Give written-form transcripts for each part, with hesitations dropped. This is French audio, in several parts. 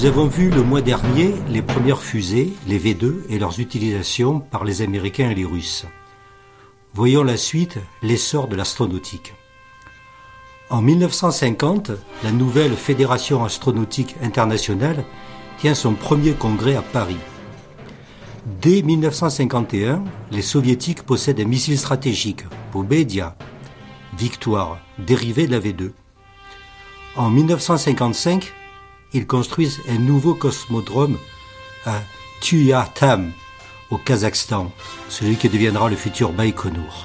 Nous avons vu le mois dernier les premières fusées, les V2, et leurs utilisations par les Américains et les Russes. Voyons la suite, l'essor de l'astronautique. En 1950, la nouvelle Fédération astronautique internationale tient son premier congrès à Paris. Dès 1951, les soviétiques possèdent un missile stratégique, Pobedia, Victoire, dérivé de la V2. En 1955, ils construisent un nouveau cosmodrome à Tuyatam, au Kazakhstan, celui qui deviendra le futur Baïkonour.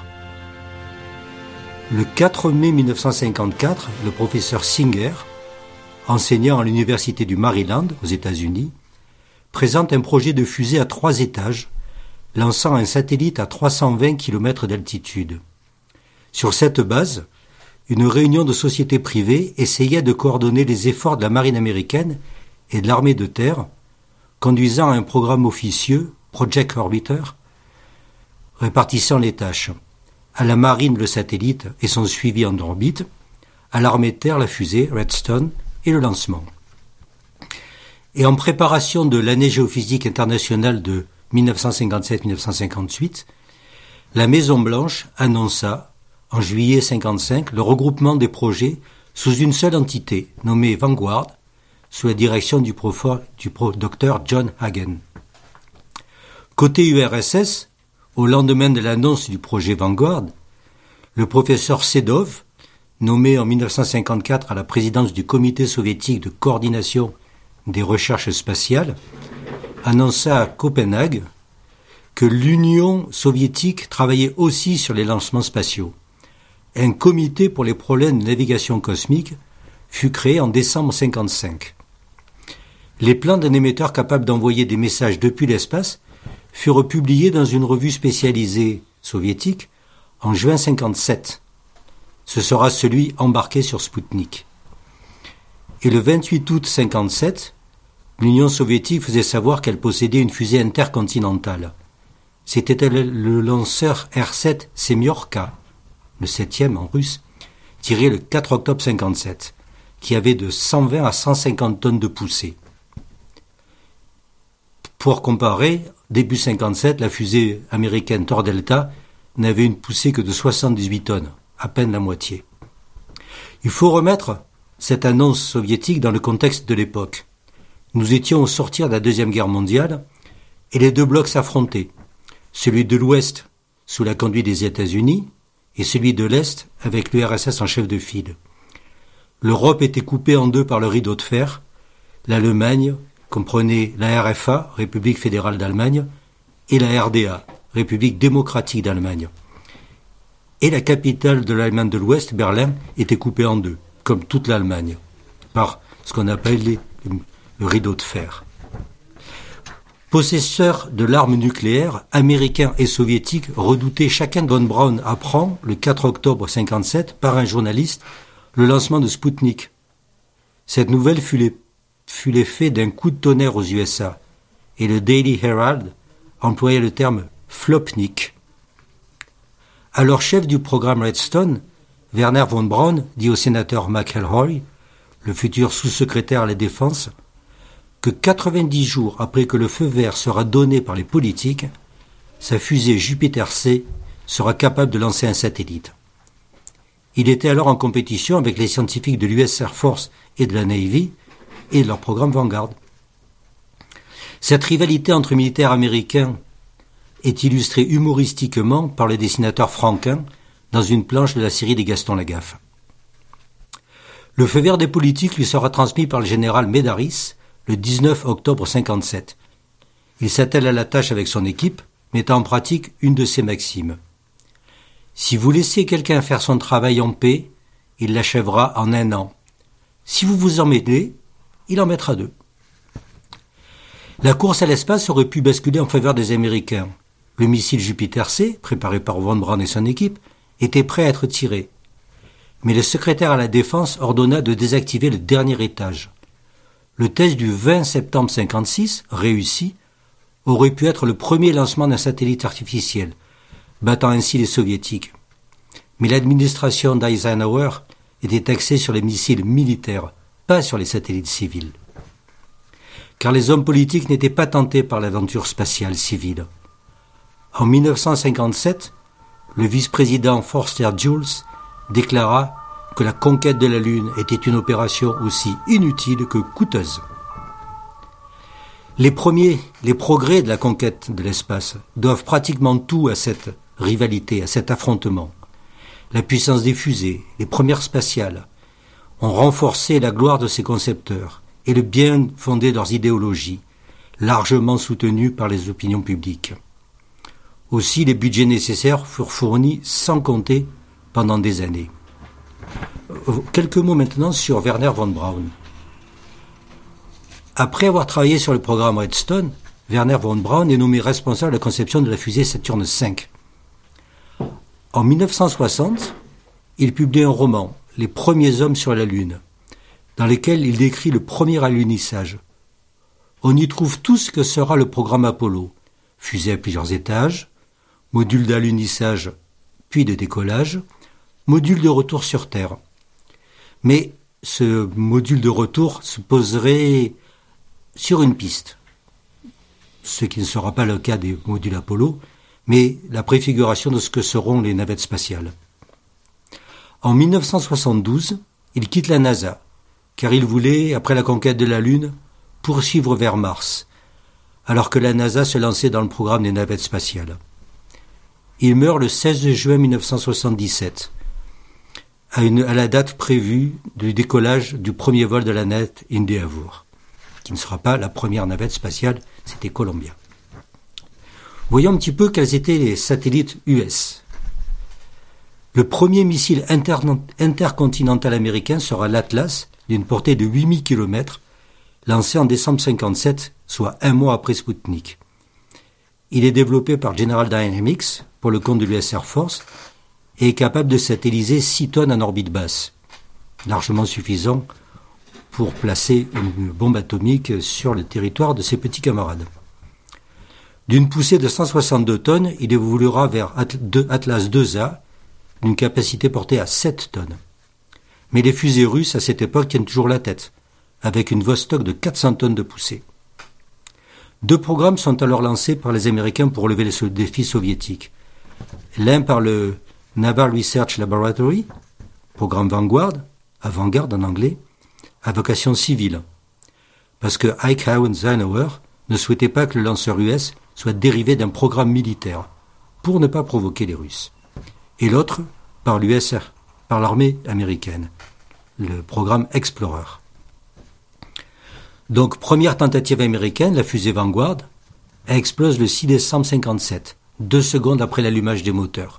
Le 4 mai 1954, le professeur Singer, enseignant à l'université du Maryland, aux États-Unis, présente un projet de fusée à 3 étages, lançant un satellite à 320 km d'altitude. Sur cette base, une réunion de sociétés privées essayait de coordonner les efforts de la marine américaine et de l'armée de terre, conduisant à un programme officieux, Project Orbiter, répartissant les tâches. À la marine, le satellite et son suivi en orbite, à l'armée de terre, la fusée, Redstone, et le lancement. Et en préparation de l'année géophysique internationale de 1957-1958, la Maison-Blanche annonça, en juillet 1955, le regroupement des projets sous une seule entité, nommée Vanguard, sous la direction du docteur John Hagen. Côté URSS, au lendemain de l'annonce du projet Vanguard, le professeur Sedov, nommé en 1954 à la présidence du Comité soviétique de coordination des recherches spatiales, annonça à Copenhague que l'Union soviétique travaillait aussi sur les lancements spatiaux. Un comité pour les problèmes de navigation cosmique fut créé en décembre 1955. Les plans d'un émetteur capable d'envoyer des messages depuis l'espace furent publiés dans une revue spécialisée soviétique en juin 1957. Ce sera celui embarqué sur Spoutnik. Et le 28 août 1957, l'Union soviétique faisait savoir qu'elle possédait une fusée intercontinentale. C'était le lanceur R7 Semyorka, le 7e en russe, tiré le 4 octobre 1957, qui avait de 120 à 150 tonnes de poussée. Pour comparer, début 1957, la fusée américaine Thor Delta n'avait une poussée que de 78 tonnes, à peine la moitié. Il faut remettre cette annonce soviétique dans le contexte de l'époque. Nous étions au sortir de la Deuxième Guerre mondiale et les deux blocs s'affrontaient, celui de l'Ouest sous la conduite des États-Unis et celui de l'Est avec l'URSS en chef de file. L'Europe était coupée en deux par le rideau de fer. L'Allemagne comprenait la RFA, République fédérale d'Allemagne, et la RDA, République démocratique d'Allemagne. Et la capitale de l'Allemagne de l'Ouest, Berlin, était coupée en deux, comme toute l'Allemagne, par ce qu'on appelle le rideau de fer. Possesseurs de l'arme nucléaire, américains et soviétiques redoutés, chacun. Von Braun apprend, le 4 octobre 1957, par un journaliste, le lancement de Spoutnik. Cette nouvelle fut l'effet d'un coup de tonnerre aux USA, et le Daily Herald employait le terme « flopnik ». Alors chef du programme Redstone, Werner von Braun dit au sénateur McElroy, le futur sous-secrétaire à la Défense, que 90 jours après que le feu vert sera donné par les politiques, sa fusée Jupiter-C sera capable de lancer un satellite. Il était alors en compétition avec les scientifiques de l'US Air Force et de la Navy et de leur programme Vanguard. Cette rivalité entre militaires américains est illustrée humoristiquement par le dessinateur Franquin dans une planche de la série des Gaston Lagaffe. Le feu vert des politiques lui sera transmis par le général Médaris le 19 octobre 1957. Il s'attelle à la tâche avec son équipe, mettant en pratique une de ses maximes. Si vous laissez quelqu'un faire son travail en paix, il l'achèvera en 1 an. Si vous vous en mêlez, il en mettra 2. La course à l'espace aurait pu basculer en faveur des Américains. Le missile Jupiter-C, préparé par von Braun et son équipe, était prêt à être tiré. Mais le secrétaire à la Défense ordonna de désactiver le dernier étage. Le test du 20 septembre 1956, réussi, aurait pu être le premier lancement d'un satellite artificiel, battant ainsi les soviétiques. Mais l'administration d'Eisenhower était axée sur les missiles militaires, pas sur les satellites civils. car les hommes politiques n'étaient pas tentés par l'aventure spatiale civile. En 1957, le vice-président Forster Jules déclara que la conquête de la Lune était une opération aussi inutile que coûteuse. Les progrès de la conquête de l'espace doivent pratiquement tout à cette rivalité, à cet affrontement. La puissance des fusées, les premières spatiales, ont renforcé la gloire de ses concepteurs et le bien fondé de leurs idéologies, largement soutenues par les opinions publiques. Aussi, les budgets nécessaires furent fournis sans compter pendant des années. Quelques mots maintenant sur Wernher von Braun. Après avoir travaillé sur le programme Redstone, Wernher von Braun est nommé responsable de la conception de la fusée Saturne V. En 1960, il publie un roman, Les premiers hommes sur la Lune, dans lequel il décrit le premier alunissage. On y trouve tout ce que sera le programme Apollo, fusée à plusieurs étages, module d'alunissage puis de décollage, module de retour sur Terre. Mais ce module de retour se poserait sur une piste, ce qui ne sera pas le cas des modules Apollo, mais la préfiguration de ce que seront les navettes spatiales. En 1972, il quitte la NASA, car il voulait, après la conquête de la Lune, poursuivre vers Mars, alors que la NASA se lançait dans le programme des navettes spatiales. Il meurt le 16 juin 1977, à la date prévue du décollage du premier vol de la navette Endeavour, qui ne sera pas la première navette spatiale, c'était Columbia. Voyons un petit peu quels étaient les satellites US. Le premier missile intercontinental américain sera l'Atlas, d'une portée de 8000 km, lancé en décembre 1957, soit un mois après Sputnik. Il est développé par General Dynamics pour le compte de l'US Air Force et est capable de satelliser 6 tonnes en orbite basse, largement suffisant pour placer une bombe atomique sur le territoire de ses petits camarades. D'une poussée de 162 tonnes, il évoluera vers Atlas 2A, d'une capacité portée à 7 tonnes. Mais les fusées russes, à cette époque, tiennent toujours la tête, avec une Vostok de 400 tonnes de poussée. 2 programmes sont alors lancés par les Américains pour relever le défi soviétique. L'un par le Naval Research Laboratory, programme Vanguard, avant-garde en anglais, à vocation civile, parce que Eisenhower ne souhaitait pas que le lanceur US soit dérivé d'un programme militaire, pour ne pas provoquer les Russes. Et l'autre par l'armée américaine, le programme Explorer. Donc, première tentative américaine, la fusée Vanguard, elle explose le 6 décembre 1957, 2 secondes après l'allumage des moteurs.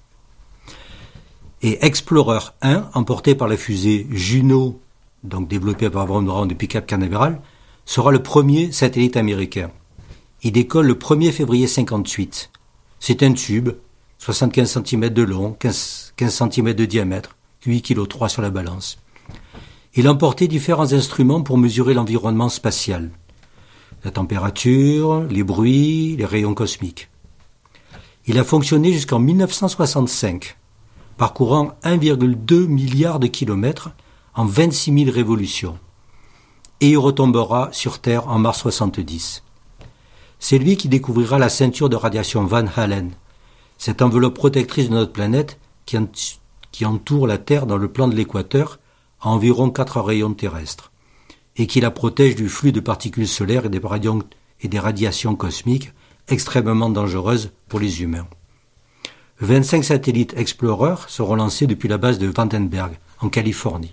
Et Explorer 1, emporté par la fusée Juno, donc développée par von Braun depuis Cap Canaveral, sera le premier satellite américain. Il décolle le 1er février 1958. C'est un tube, 75 cm de long, 15 cm de diamètre, 8,3 kg sur la balance. Il emportait différents instruments pour mesurer l'environnement spatial, la température, les bruits, les rayons cosmiques. Il a fonctionné jusqu'en 1965, parcourant 1,2 milliard de kilomètres en 26 000 révolutions, et il retombera sur Terre en mars 1970. C'est lui qui découvrira la ceinture de radiation Van Allen, cette enveloppe protectrice de notre planète qui entoure la Terre dans le plan de l'équateur à environ 4 rayons terrestres, et qui la protège du flux de particules solaires et des radiations cosmiques extrêmement dangereuses pour les humains. 25 satellites Explorer seront lancés depuis la base de Vandenberg, en Californie.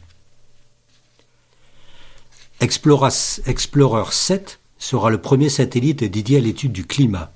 Explorer 7 sera le premier satellite dédié à l'étude du climat.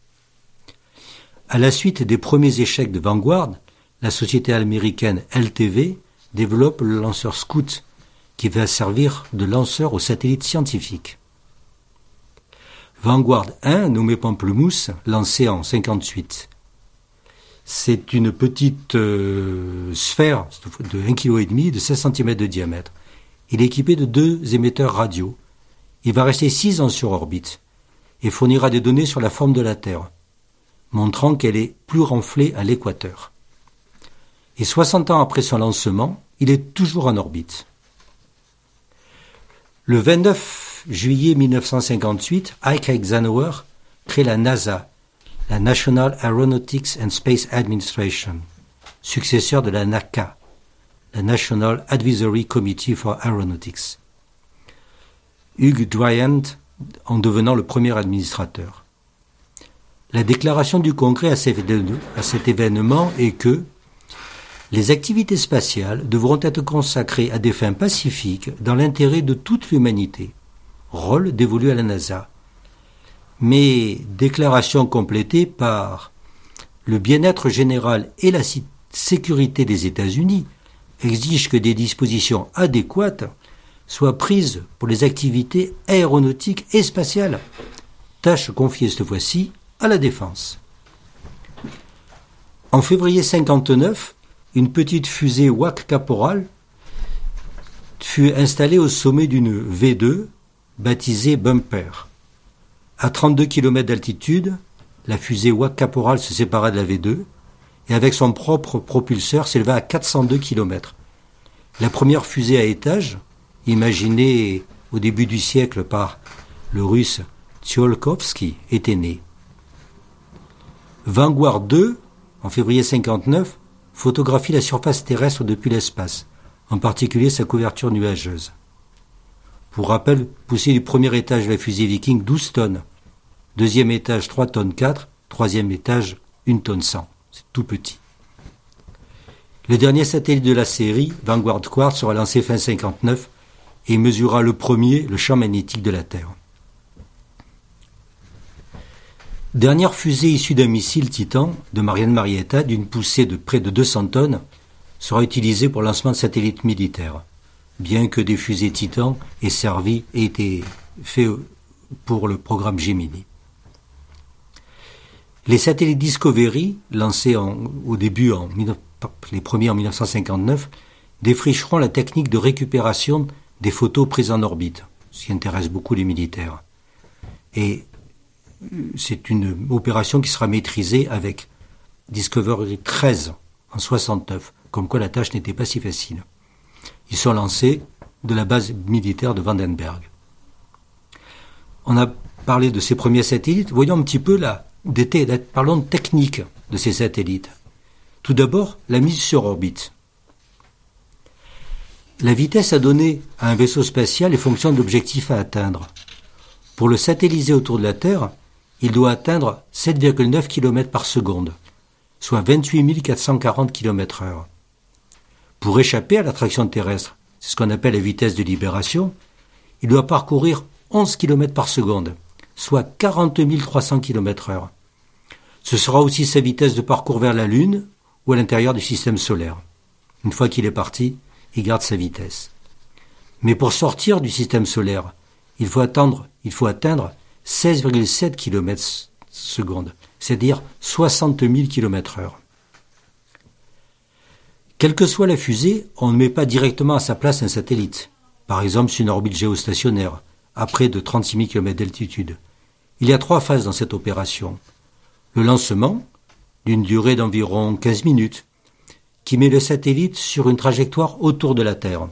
À la suite des premiers échecs de Vanguard, la société américaine LTV développe le lanceur Scout, qui va servir de lanceur aux satellites scientifiques. Vanguard 1, nommé Pamplemousse, lancé en 1958. C'est une petite sphère de 1,5 kg de 16 cm de diamètre. Il est équipé de 2 émetteurs radio. Il va rester 6 ans sur orbite et fournira des données sur la forme de la Terre, montrant qu'elle est plus renflée à l'équateur. Et 60 ans après son lancement, il est toujours en orbite. Le 29 juillet 1958, Ike Eisenhower crée la NASA, la National Aeronautics and Space Administration, successeur de la NACA, la National Advisory Committee for Aeronautics. Hugh Dryant en devenant le premier administrateur. La déclaration du Congrès à cet événement est que les activités spatiales devront être consacrées à des fins pacifiques dans l'intérêt de toute l'humanité, rôle dévolu à la NASA. Mais déclaration complétée par le bien-être général et la sécurité des États-Unis exige que des dispositions adéquates soient prises pour les activités aéronautiques et spatiales, tâche confiée cette fois-ci à la défense. En février 1959, une petite fusée Watt Caporal fut installée au sommet d'une V2 baptisée Bumper. À 32 km d'altitude, la fusée Watt Caporal se sépara de la V2 et avec son propre propulseur s'éleva à 402 km. La première fusée à étage, imaginée au début du siècle par le russe Tsiolkovsky, était née. Vanguard 2, en février 1959, photographie la surface terrestre depuis l'espace, en particulier sa couverture nuageuse. Pour rappel, poussée du premier étage de la fusée Viking 12 tonnes, deuxième étage 3 tonnes 4, troisième étage 1 tonne 100. C'est tout petit. Le dernier satellite de la série, Vanguard Quartz, sera lancé fin 1959 et mesurera le champ magnétique de la Terre. Dernière fusée issue d'un missile Titan de Mariano Marietta d'une poussée de près de 200 tonnes sera utilisée pour le lancement de satellites militaires, bien que des fusées Titan aient été faits pour le programme Gemini. Les satellites Discovery, lancés au début, les premiers en 1959, défricheront la technique de récupération des photos prises en orbite, ce qui intéresse beaucoup les militaires. Et c'est une opération qui sera maîtrisée avec Discovery 13 en 69, comme quoi la tâche n'était pas si facile. Ils sont lancés de la base militaire de Vandenberg. On a parlé de ces premiers satellites, voyons un petit peu parlons de technique de ces satellites. Tout d'abord, la mise sur orbite. La vitesse à donner à un vaisseau spatial est fonction de l'objectif à atteindre. Pour le satelliser autour de la Terre, il doit atteindre 7,9 km par seconde, soit 28 440 km/h. Pour échapper à l'attraction terrestre, c'est ce qu'on appelle la vitesse de libération, il doit parcourir 11 km par seconde, soit 40 300 km/h. Ce sera aussi sa vitesse de parcours vers la Lune ou à l'intérieur du système solaire. Une fois qu'il est parti, il garde sa vitesse. Mais pour sortir du système solaire, il faut atteindre 16,7 km/s, c'est-à-dire 60 000 km/h. Quelle que soit la fusée, on ne met pas directement à sa place un satellite, par exemple sur une orbite géostationnaire, à près de 36 000 km d'altitude. Il y a 3 phases dans cette opération. Le lancement, d'une durée d'environ 15 minutes, qui met le satellite sur une trajectoire autour de la Terre.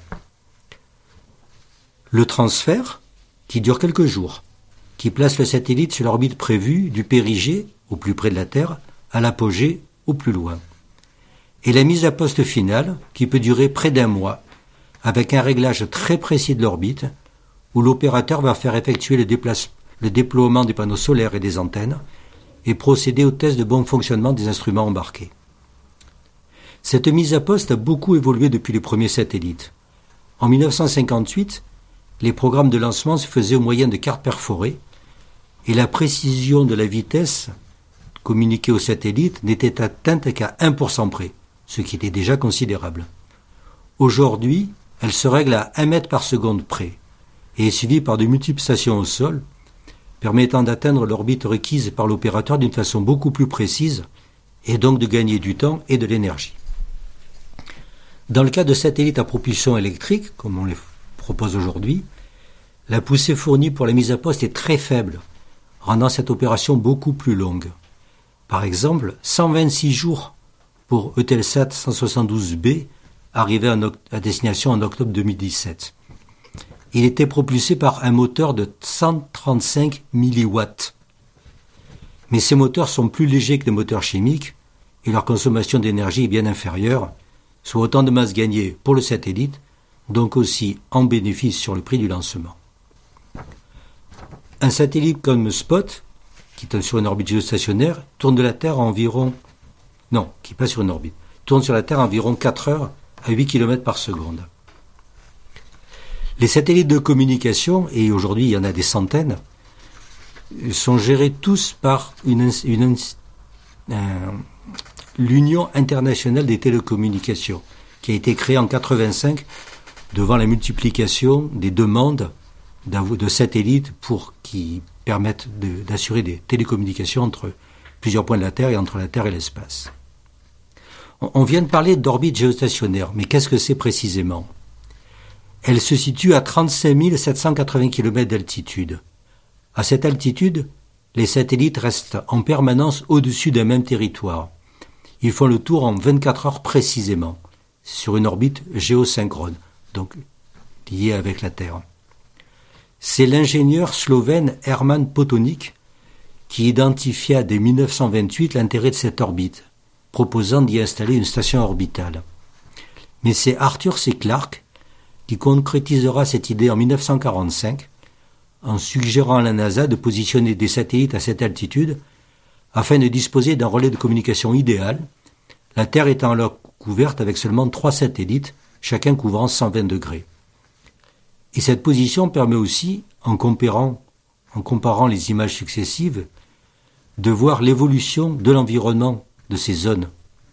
Le transfert, qui dure quelques jours, qui place le satellite sur l'orbite prévue du périgée, au plus près de la Terre, à l'apogée, au plus loin. Et la mise à poste finale, qui peut durer près d'1 mois, avec un réglage très précis de l'orbite, où l'opérateur va faire effectuer le déploiement des panneaux solaires et des antennes, et procéder au test de bon fonctionnement des instruments embarqués. Cette mise à poste a beaucoup évolué depuis les premiers satellites. En 1958, les programmes de lancement se faisaient au moyen de cartes perforées, et la précision de la vitesse communiquée au satellite n'était atteinte qu'à 1% près, ce qui était déjà considérable. Aujourd'hui, elle se règle à 1 mètre par seconde près, et est suivie par de multiples stations au sol, permettant d'atteindre l'orbite requise par l'opérateur d'une façon beaucoup plus précise, et donc de gagner du temps et de l'énergie. Dans le cas de satellites à propulsion électrique, comme on les propose aujourd'hui, la poussée fournie pour la mise à poste est très faible, rendant cette opération beaucoup plus longue. Par exemple, 126 jours pour Eutelsat 172B, arrivé à destination en octobre 2017. Il était propulsé par un moteur de 135 milliwatts. Mais ces moteurs sont plus légers que les moteurs chimiques et leur consommation d'énergie est bien inférieure, soit autant de masse gagnée pour le satellite, donc aussi en bénéfice sur le prix du lancement. Un satellite comme Spot, qui est sur une orbite géostationnaire, tourne de la Terre à environ... Non, qui passe sur une orbite. Tourne sur la Terre à environ 4 heures à 8 km par seconde. Les satellites de communication, et aujourd'hui il y en a des centaines, sont gérés tous par l'Union internationale des télécommunications, qui a été créée en 1985 devant la multiplication des demandes de satellites qui permettent d'assurer des télécommunications entre plusieurs points de la Terre et entre la Terre et l'espace. On vient de parler d'orbite géostationnaire, mais qu'est-ce que c'est précisément ? Elle se situe à 35 780 km d'altitude. À cette altitude, les satellites restent en permanence au-dessus d'un même territoire. Ils font le tour en 24 heures précisément, sur une orbite géosynchrone, donc liée avec la Terre. C'est l'ingénieur slovène Herman Potočnik qui identifia dès 1928 l'intérêt de cette orbite, proposant d'y installer une station orbitale. Mais c'est Arthur C. Clarke qui concrétisera cette idée en 1945 en suggérant à la NASA de positionner des satellites à cette altitude afin de disposer d'un relais de communication idéal, la Terre étant alors couverte avec seulement 3 satellites, chacun couvrant 120 degrés. Et cette position permet aussi, en comparant les images successives, de voir l'évolution de l'environnement de ces zones.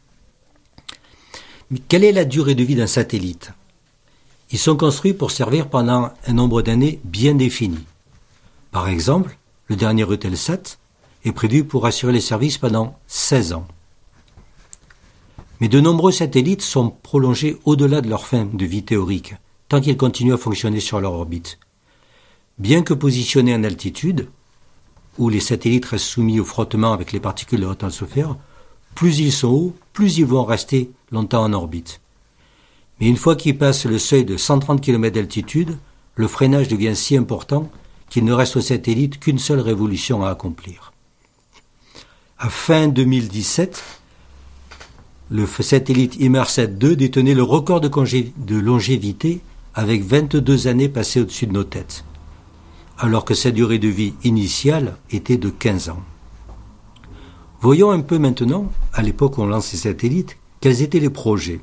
Mais quelle est la durée de vie d'un satellite ? Ils sont construits pour servir pendant un nombre d'années bien défini. Par exemple, le dernier Eutelsat est prévu pour assurer les services pendant 16 ans. Mais de nombreux satellites sont prolongés au-delà de leur fin de vie théorique, tant qu'ils continuent à fonctionner sur leur orbite. Bien que positionnés en altitude, où les satellites restent soumis au frottement avec les particules de haute atmosphère, plus ils sont hauts, plus ils vont rester longtemps en orbite. Mais une fois qu'ils passent le seuil de 130 km d'altitude, le freinage devient si important qu'il ne reste au satellite qu'une seule révolution à accomplir. À fin 2017, le satellite Inmarsat 2 détenait le record de longévité avec 22 années passées au-dessus de nos têtes, alors que sa durée de vie initiale était de 15 ans. Voyons un peu maintenant, à l'époque où on lance ces satellites, quels étaient les projets.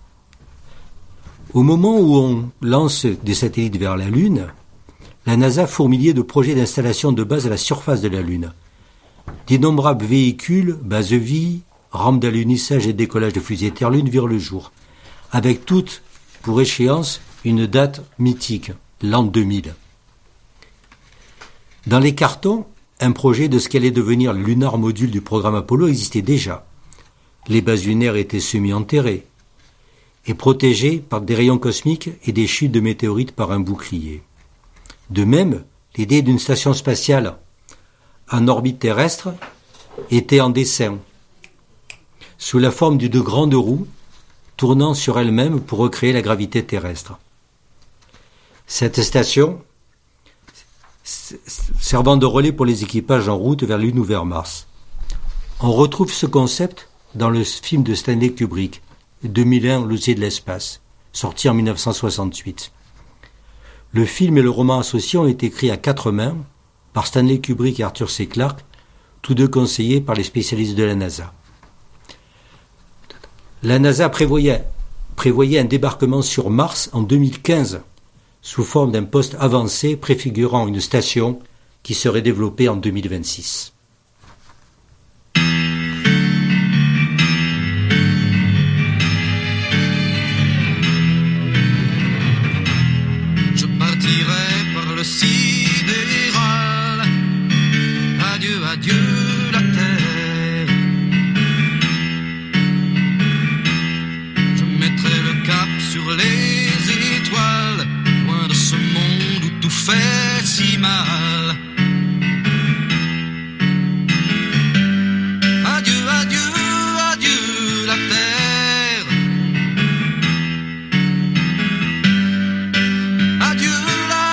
Au moment où on lance des satellites vers la Lune, la NASA fourmillait de projets d'installation de base à la surface de la Lune. D'innombrables véhicules, bases vie, rampes d'alunissage et décollage de fusées Terre-Lune virent le jour, avec toutes, pour échéance, une date mythique, l'an 2000. Dans les cartons, un projet de ce qu'allait devenir le lunar module du programme Apollo existait déjà. Les bases lunaires étaient semi-enterrées et protégées par des rayons cosmiques et des chutes de météorites par un bouclier. De même, l'idée d'une station spatiale en orbite terrestre était en dessin, sous la forme de grandes roues tournant sur elles-mêmes pour recréer la gravité terrestre. Cette station, servant de relais pour les équipages en route vers Lune ou vers Mars. On retrouve ce concept dans le film de Stanley Kubrick, 2001, l'Odyssée de l'espace, sorti en 1968. Le film et le roman associé ont été écrits à 4 mains par Stanley Kubrick et Arthur C. Clarke, tous deux conseillés par les spécialistes de la NASA. La NASA prévoyait un débarquement sur Mars en 2015, sous forme d'un poste avancé préfigurant une station qui serait développée en 2026. Je partirai par le sidéral. Adieu, adieu la terre. Je mettrai le cap sur les étoiles, loin de ce monde où tout fait si mal. Adieu, adieu, adieu la terre. Adieu la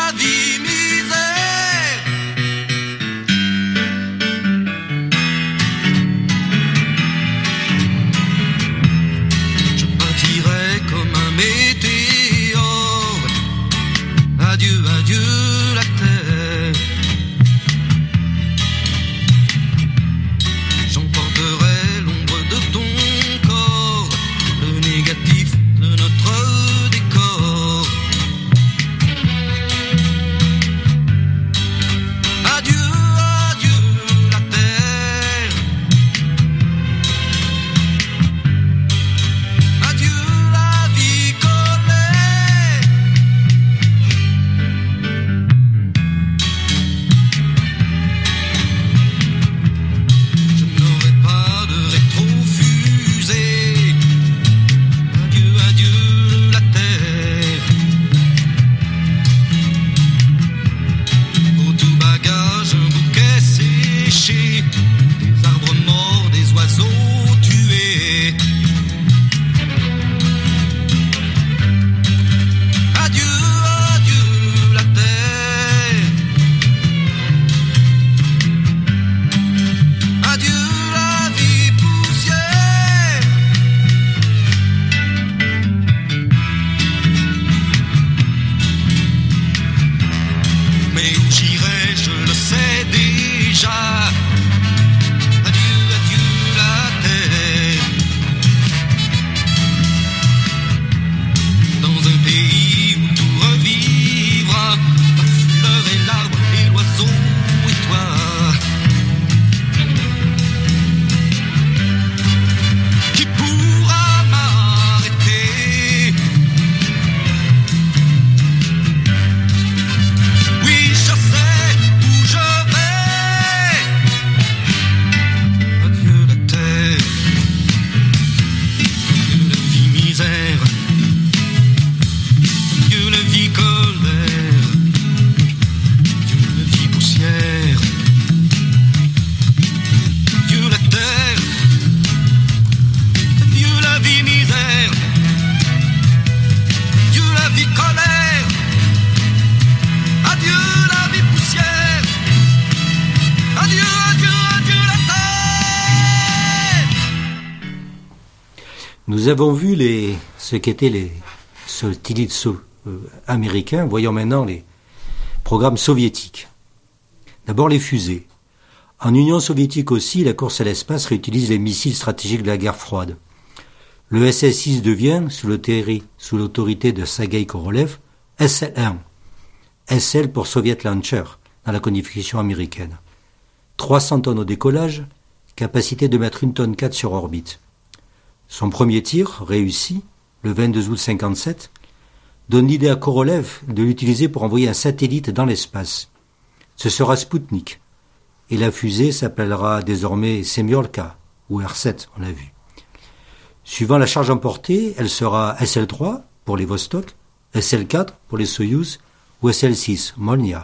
Nous avons vu ce qu'étaient les satellites américains. Voyons maintenant les programmes soviétiques. D'abord les fusées. En Union soviétique aussi, la course à l'espace réutilise les missiles stratégiques de la guerre froide. Le SS-6 devient, sous l'autorité de Sergei Korolev, SL-1. SL pour Soviet Launcher, dans la codification américaine. 300 tonnes au décollage, capacité de mettre 1,4 tonne sur orbite. Son premier tir, réussi, le 22 août 1957, donne l'idée à Korolev de l'utiliser pour envoyer un satellite dans l'espace. Ce sera Sputnik, et la fusée s'appellera désormais Semyolka, ou R7, on l'a vu. Suivant la charge emportée, elle sera SL-3 pour les Vostok, SL-4 pour les Soyouz, ou SL-6, Molnia.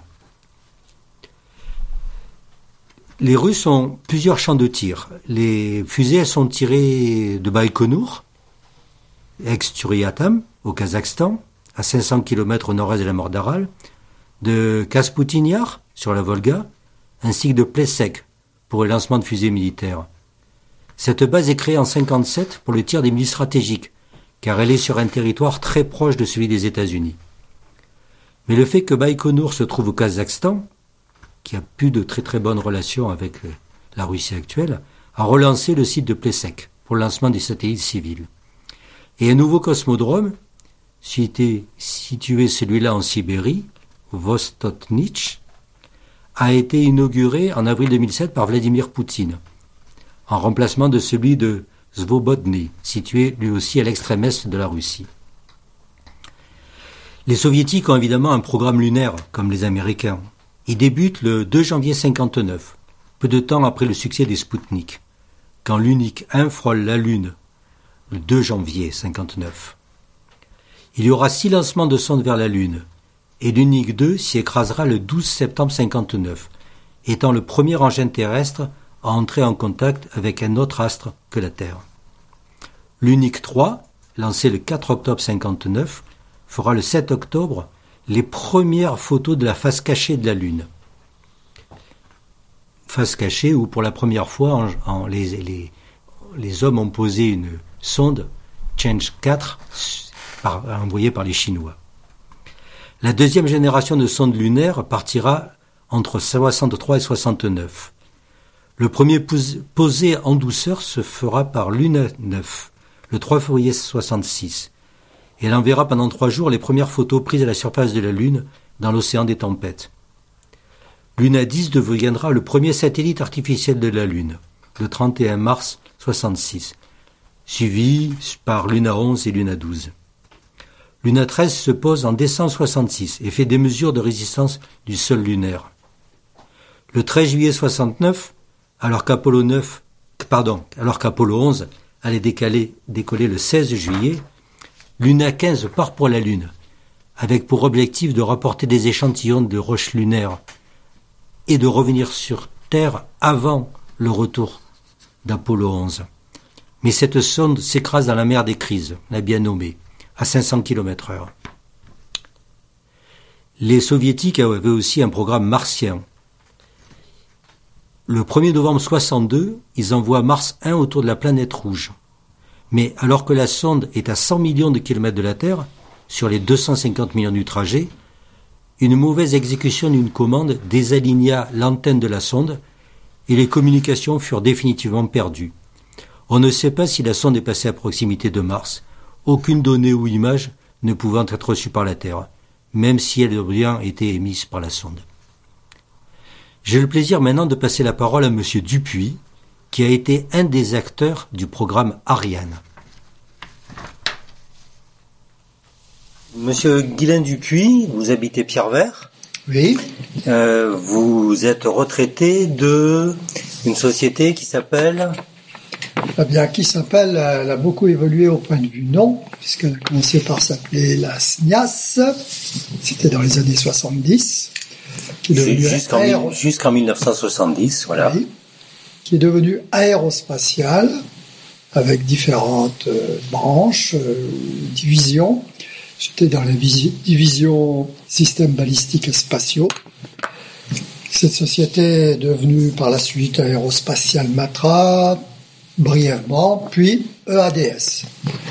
Les Russes ont plusieurs champs de tir. Les fusées sont tirées de Baïkonour, ex-Turiatam, au Kazakhstan, à 500 km au nord-est de la mer d'Aral, de Kasputin Yar, sur la Volga, ainsi que de Plessek, pour le lancement de fusées militaires. Cette base est créée en 1957 pour le tir des missiles stratégiques, car elle est sur un territoire très proche de celui des États-Unis. Mais le fait que Baïkonour se trouve au Kazakhstan, qui a plus de très très bonnes relations avec la Russie actuelle, a relancé le site de Plessek pour le lancement des satellites civils. Et un nouveau cosmodrome, situé celui-là en Sibérie, Vostotnitch, a été inauguré en avril 2007 par Vladimir Poutine, en remplacement de celui de Svobodny, situé lui aussi à l'extrême est de la Russie. Les Soviétiques ont évidemment un programme lunaire, comme les Américains. Il débute le 2 janvier 1959, peu de temps après le succès des Sputnik, quand l'Unique 1 frôle la Lune, le 2 janvier 1959. Il y aura 6 lancements de sondes vers la Lune, et l'Unique 2 s'y écrasera le 12 septembre 1959, étant le premier engin terrestre à entrer en contact avec un autre astre que la Terre. L'Unique 3, lancé le 4 octobre 1959, fera le 7 octobre les premières photos de la face cachée de la Lune. Face cachée où pour la première fois les hommes ont posé une sonde Change 4 envoyée par les Chinois. La deuxième génération de sondes lunaires partira entre 63 et 69. Le premier posé en douceur se fera par Luna 9, le 3 février 66. Et elle enverra pendant 3 jours les premières photos prises à la surface de la Lune dans l'océan des tempêtes. Luna 10 deviendra le premier satellite artificiel de la Lune, le 31 mars 66, suivi par Luna 11 et Luna 12. Luna 13 se pose en décembre 66 et fait des mesures de résistance du sol lunaire. Le 13 juillet 69, alors qu'Apollo 11 allait décoller le 16 juillet, Luna 15 part pour la Lune, avec pour objectif de rapporter des échantillons de roches lunaires et de revenir sur Terre avant le retour d'Apollo 11. Mais cette sonde s'écrase dans la mer des Crises, la bien nommée, à 500 km/h. Les Soviétiques avaient aussi un programme martien. Le 1er novembre 62, ils envoient Mars 1 autour de la planète rouge. Mais alors que la sonde est à 100 millions de kilomètres de la Terre, sur les 250 millions du trajet, une mauvaise exécution d'une commande désaligna l'antenne de la sonde et les communications furent définitivement perdues. On ne sait pas si la sonde est passée à proximité de Mars, aucune donnée ou image ne pouvant être reçue par la Terre, même si elle aurait bien été émise par la sonde. J'ai le plaisir maintenant de passer la parole à M. Dupuis, qui a été un des acteurs du programme Ariane. Monsieur Guylain Dupuis, vous habitez Pierrevert. Oui. Vous êtes retraité d'une société qui s'appelle... Elle a beaucoup évolué au point de vue nom, puisqu'elle a commencé par s'appeler la SNIAS, c'était dans les années 70, qui est devenue jusqu'en 1970, voilà. Oui, qui est devenue aérospatiale, avec différentes branches, divisions. J'étais dans la division systèmes balistiques et spatiaux. Cette société est devenue par la suite Aérospatiale Matra, brièvement, puis EADS.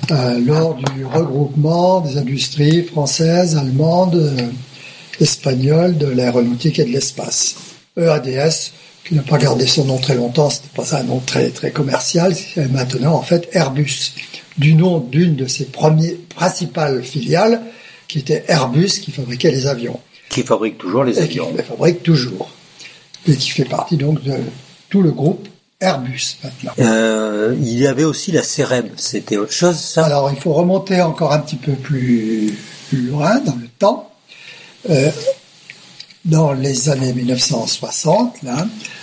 lors du regroupement des industries françaises, allemandes, espagnoles, de l'aéronautique et de l'espace. EADS, qui n'a pas gardé son nom très longtemps, c'était pas un nom très, très commercial, c'est maintenant en fait Airbus, du nom d'une de ses principales filiales, qui était Airbus, qui fabriquait les avions. Qui fabrique toujours les avions. Qui les fabrique toujours. Et qui fait partie donc de tout le groupe Airbus maintenant. Il y avait aussi la CEREB, c'était autre chose ça? Alors il faut remonter encore un petit peu plus loin dans le temps. Dans les années 1960, là,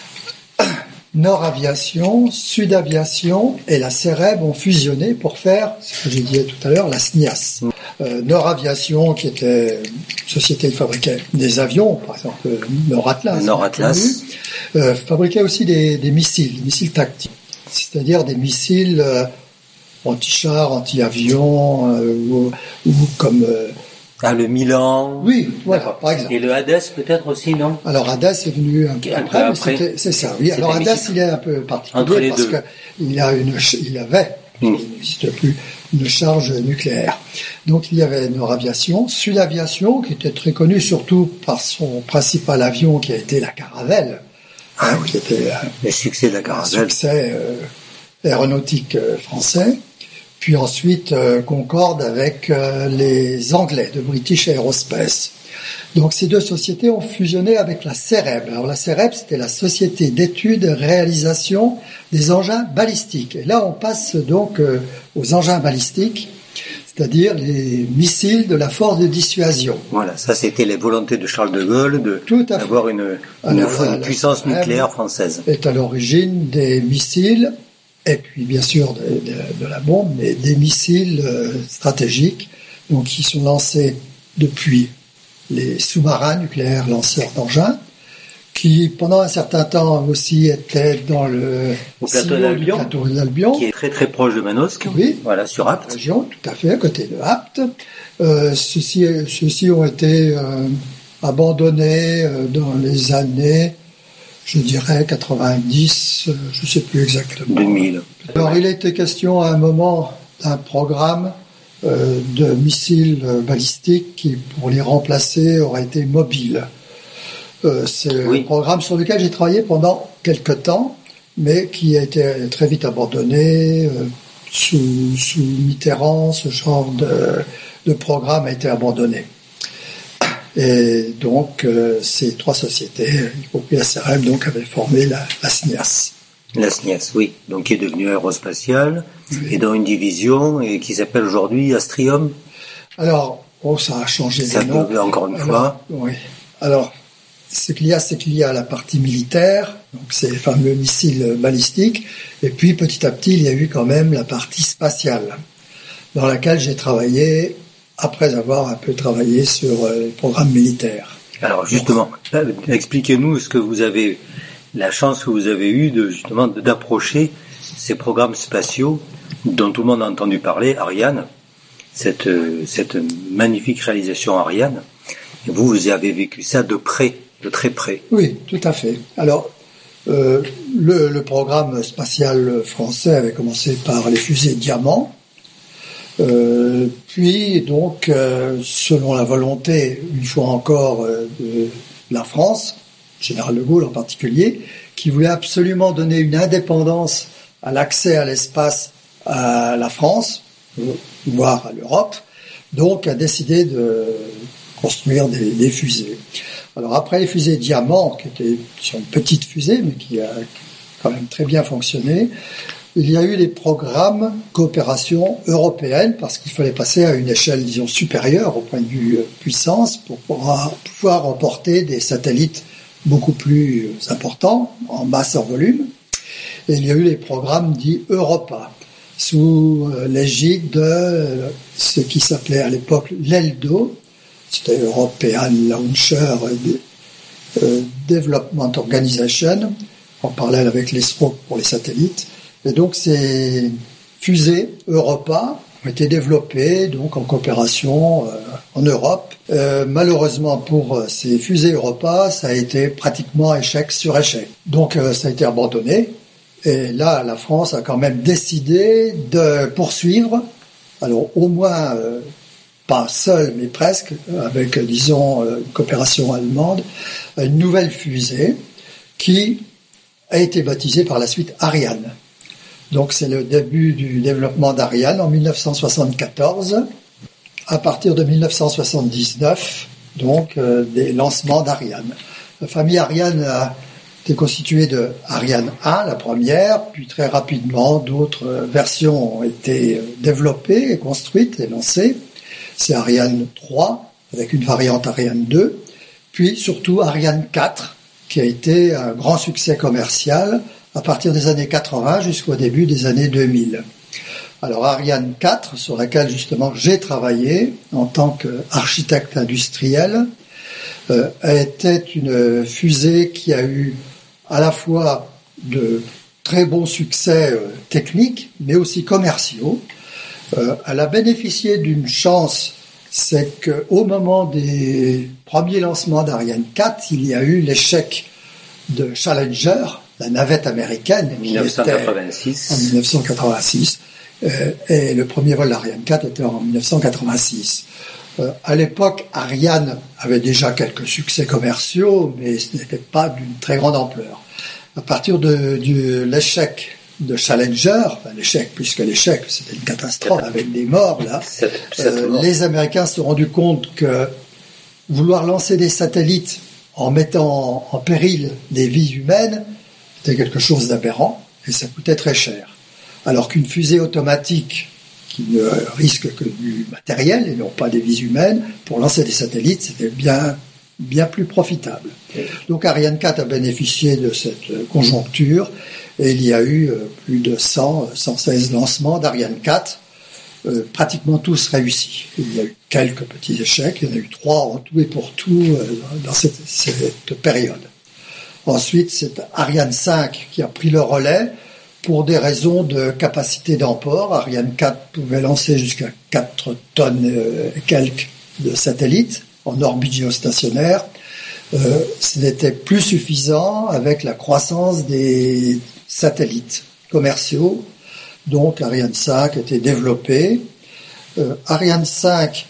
Nord Aviation, Sud Aviation et la CEREB ont fusionné pour faire, ce que j'ai dit tout à l'heure, la SNIAS. Nord Aviation, qui était une société qui fabriquait des avions, par exemple Nord Atlas, fabriquait aussi des missiles tactiques, c'est-à-dire des missiles anti-chars, anti-avions, ou comme... le Milan. Oui, voilà, par exemple. Et le Hades peut-être aussi, non? Alors Hades est venu un peu après, mais c'est ça, oui. Alors Hades, il est un peu particulier parce qu'il avait, il n'existe plus, une charge nucléaire. Donc il y avait Nord Aviation, Sud Aviation, qui était très connu surtout par son principal avion qui a été la Caravelle. Qui était le succès de la Caravelle. Un succès aéronautique français. Puis ensuite Concorde avec les Anglais de British Aerospace. Donc ces deux sociétés ont fusionné avec la CEREB. Alors la CEREB, c'était la Société d'études et réalisation des engins balistiques. Et là, on passe donc aux engins balistiques, c'est-à-dire les missiles de la force de dissuasion. Voilà, ça c'était les volontés de Charles de Gaulle d'avoir une puissance nucléaire française. Est à l'origine des missiles, et puis bien sûr de la bombe, mais des missiles stratégiques, donc qui sont lancés depuis les sous-marins nucléaires lanceurs d'engins, qui pendant un certain temps aussi étaient dans le plateau d'Albion, qui est très très proche de Manosque, oui, voilà, sur Apt. Région, tout à fait, à côté de Apt. Ceux-ci ont été abandonnés dans les années, je dirais 90, je ne sais plus exactement. 2000. Alors il était question à un moment d'un programme de missiles balistiques qui, pour les remplacer, aurait été mobile. C'est un programme sur lequel j'ai travaillé pendant quelques temps, mais qui a été très vite abandonné. Sous Mitterrand, ce genre de programme a été abandonné. Et donc, ces trois sociétés, y compris la CEREB, donc, avaient formé la SNIAS. La SNIAS, oui, donc qui est devenue Aérospatiale, et dans une division et qui s'appelle aujourd'hui Astrium. Alors, ça a changé de nom. Encore une fois. Oui. Alors, ce qu'il y a la partie militaire, donc ces fameux missiles balistiques, et puis petit à petit, il y a eu quand même la partie spatiale, dans laquelle j'ai travaillé après avoir un peu travaillé sur les programmes militaires. Alors justement, expliquez-nous ce que vous avez, la chance que vous avez eue d'approcher ces programmes spatiaux dont tout le monde a entendu parler, Ariane, cette magnifique réalisation Ariane. Et vous avez vécu ça de très près. Oui, tout à fait. Alors, le programme spatial français avait commencé par les fusées Diamant. Puis, donc, selon la volonté, une fois encore, de la France, Général de Gaulle en particulier, qui voulait absolument donner une indépendance à l'accès à l'espace à la France, voire à l'Europe, donc a décidé de construire des fusées. Alors après les fusées Diamant, qui sont une petite fusée, mais qui a quand même très bien fonctionné, il y a eu des programmes coopération européenne, parce qu'il fallait passer à une échelle, disons, supérieure au point de vue puissance, pour pouvoir emporter des satellites beaucoup plus importants, en masse, en volume. Et il y a eu les programmes dits Europa, sous l'égide de ce qui s'appelait à l'époque l'ELDO, c'était European Launcher Development Organization, en parallèle avec l'ESRO pour les satellites. Et donc ces fusées Europa ont été développées donc en coopération en Europe. Malheureusement pour ces fusées Europa, ça a été pratiquement échec sur échec. Donc ça a été abandonné. Et là, la France a quand même décidé de poursuivre Alors au moins, pas seul, mais presque, avec, disons, une coopération allemande, une nouvelle fusée qui a été baptisée par la suite Ariane. Donc c'est le début du développement d'Ariane en 1974. À partir de 1979, donc des lancements d'Ariane. La famille Ariane a été constituée de Ariane 1, la première, puis très rapidement d'autres versions ont été développées et construites et lancées. C'est Ariane 3 avec une variante Ariane 2, puis surtout Ariane 4 qui a été un grand succès commercial à partir des années 80 jusqu'au début des années 2000. Alors Ariane 4, sur laquelle justement j'ai travaillé en tant qu'architecte industriel, était une fusée qui a eu à la fois de très bons succès techniques, mais aussi commerciaux. Elle a bénéficié d'une chance, c'est qu'au moment des premiers lancements d'Ariane 4, il y a eu l'échec de Challenger, la navette américaine, en 1986. Et le premier vol d'Ariane 4 était en 1986. À l'époque, Ariane avait déjà quelques succès commerciaux, mais ce n'était pas d'une très grande ampleur. À partir de l'échec de Challenger, enfin l'échec, puisque l'échec c'était une catastrophe avec des morts là, les Américains se sont rendus compte que vouloir lancer des satellites en mettant en péril des vies humaines, c'était quelque chose d'aberrant et ça coûtait très cher. Alors qu'une fusée automatique qui ne risque que du matériel et non pas des vies humaines, pour lancer des satellites, c'était bien plus profitable. Donc Ariane 4 a bénéficié de cette conjoncture et il y a eu plus de 116 lancements d'Ariane 4, pratiquement tous réussis. Il y a eu quelques petits échecs, il y en a eu 3 en tout et pour tout dans cette période. Ensuite, c'est Ariane 5 qui a pris le relais pour des raisons de capacité d'emport. Ariane 4 pouvait lancer jusqu'à 4 tonnes et quelques de satellites en orbite géostationnaire. Ce n'était plus suffisant avec la croissance des satellites commerciaux. Donc Ariane 5 a été développé. Ariane 5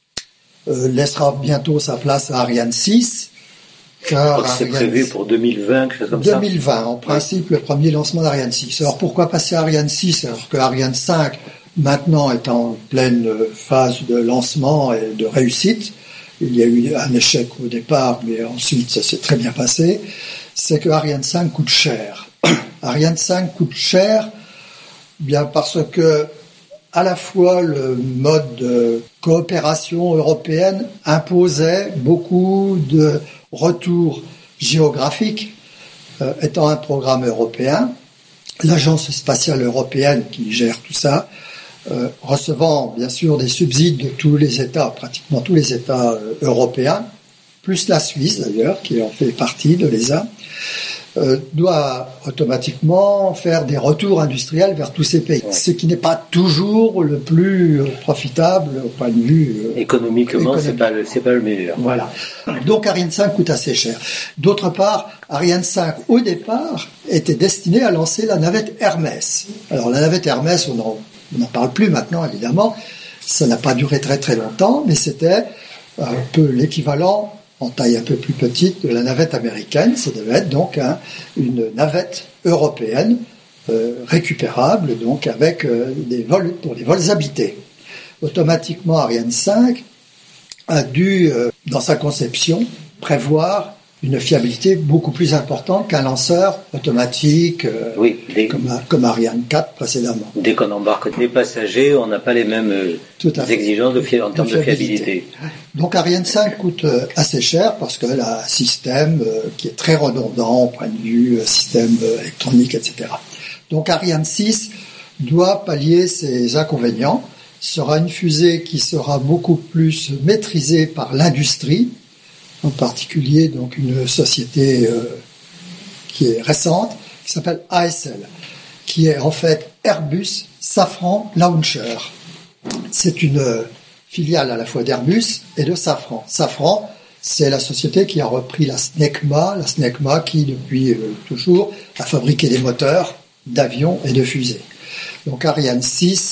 laissera bientôt sa place à Ariane 6. Car c'est prévu pour 2020, quelque chose comme ça. 2020, en principe, le premier lancement d'Ariane 6. Alors pourquoi passer à Ariane 6 alors que Ariane 5, maintenant, est en pleine phase de lancement et de réussite. Il y a eu un échec au départ, mais ensuite ça s'est très bien passé. C'est que Ariane 5 coûte cher. Ariane 5 coûte cher, bien parce que à la fois le mode de coopération européenne imposait beaucoup de retours géographiques, étant un programme européen, l'Agence spatiale européenne qui gère tout ça, recevant bien sûr des subsides de tous les États, pratiquement tous les États européens, plus la Suisse d'ailleurs, qui en fait partie de l'ESA, doit automatiquement faire des retours industriels vers tous ces pays, ce qui n'est pas toujours le plus profitable au point de vue économiquement. C'est pas le meilleur. Voilà. Donc Ariane 5 coûte assez cher. D'autre part, Ariane 5 au départ était destinée à lancer la navette Hermès. Alors la navette Hermès, on n'en parle plus maintenant évidemment. Ça n'a pas duré très très longtemps, mais c'était un peu l'équivalent en taille un peu plus petite de la navette américaine. Ça devait être donc une navette européenne récupérable, donc avec des vols pour les vols habités. Automatiquement, Ariane 5 a dû, dans sa conception, prévoir une fiabilité beaucoup plus importante qu'un lanceur automatique comme Ariane 4 précédemment. Dès qu'on embarque des passagers, on n'a pas les mêmes exigences en termes de fiabilité. Donc Ariane 5 coûte assez cher parce qu'elle a un système qui est très redondant au point de vue système électronique, etc. Donc Ariane 6 doit pallier ces inconvénients. Ce sera une fusée qui sera beaucoup plus maîtrisée par l'industrie, en particulier donc une société qui est récente, qui s'appelle ASL, qui est en fait Airbus Safran Launcher. C'est une filiale à la fois d'Airbus et de Safran. Safran, c'est la société qui a repris la SNECMA qui depuis toujours a fabriqué des moteurs d'avions et de fusées. Donc Ariane 6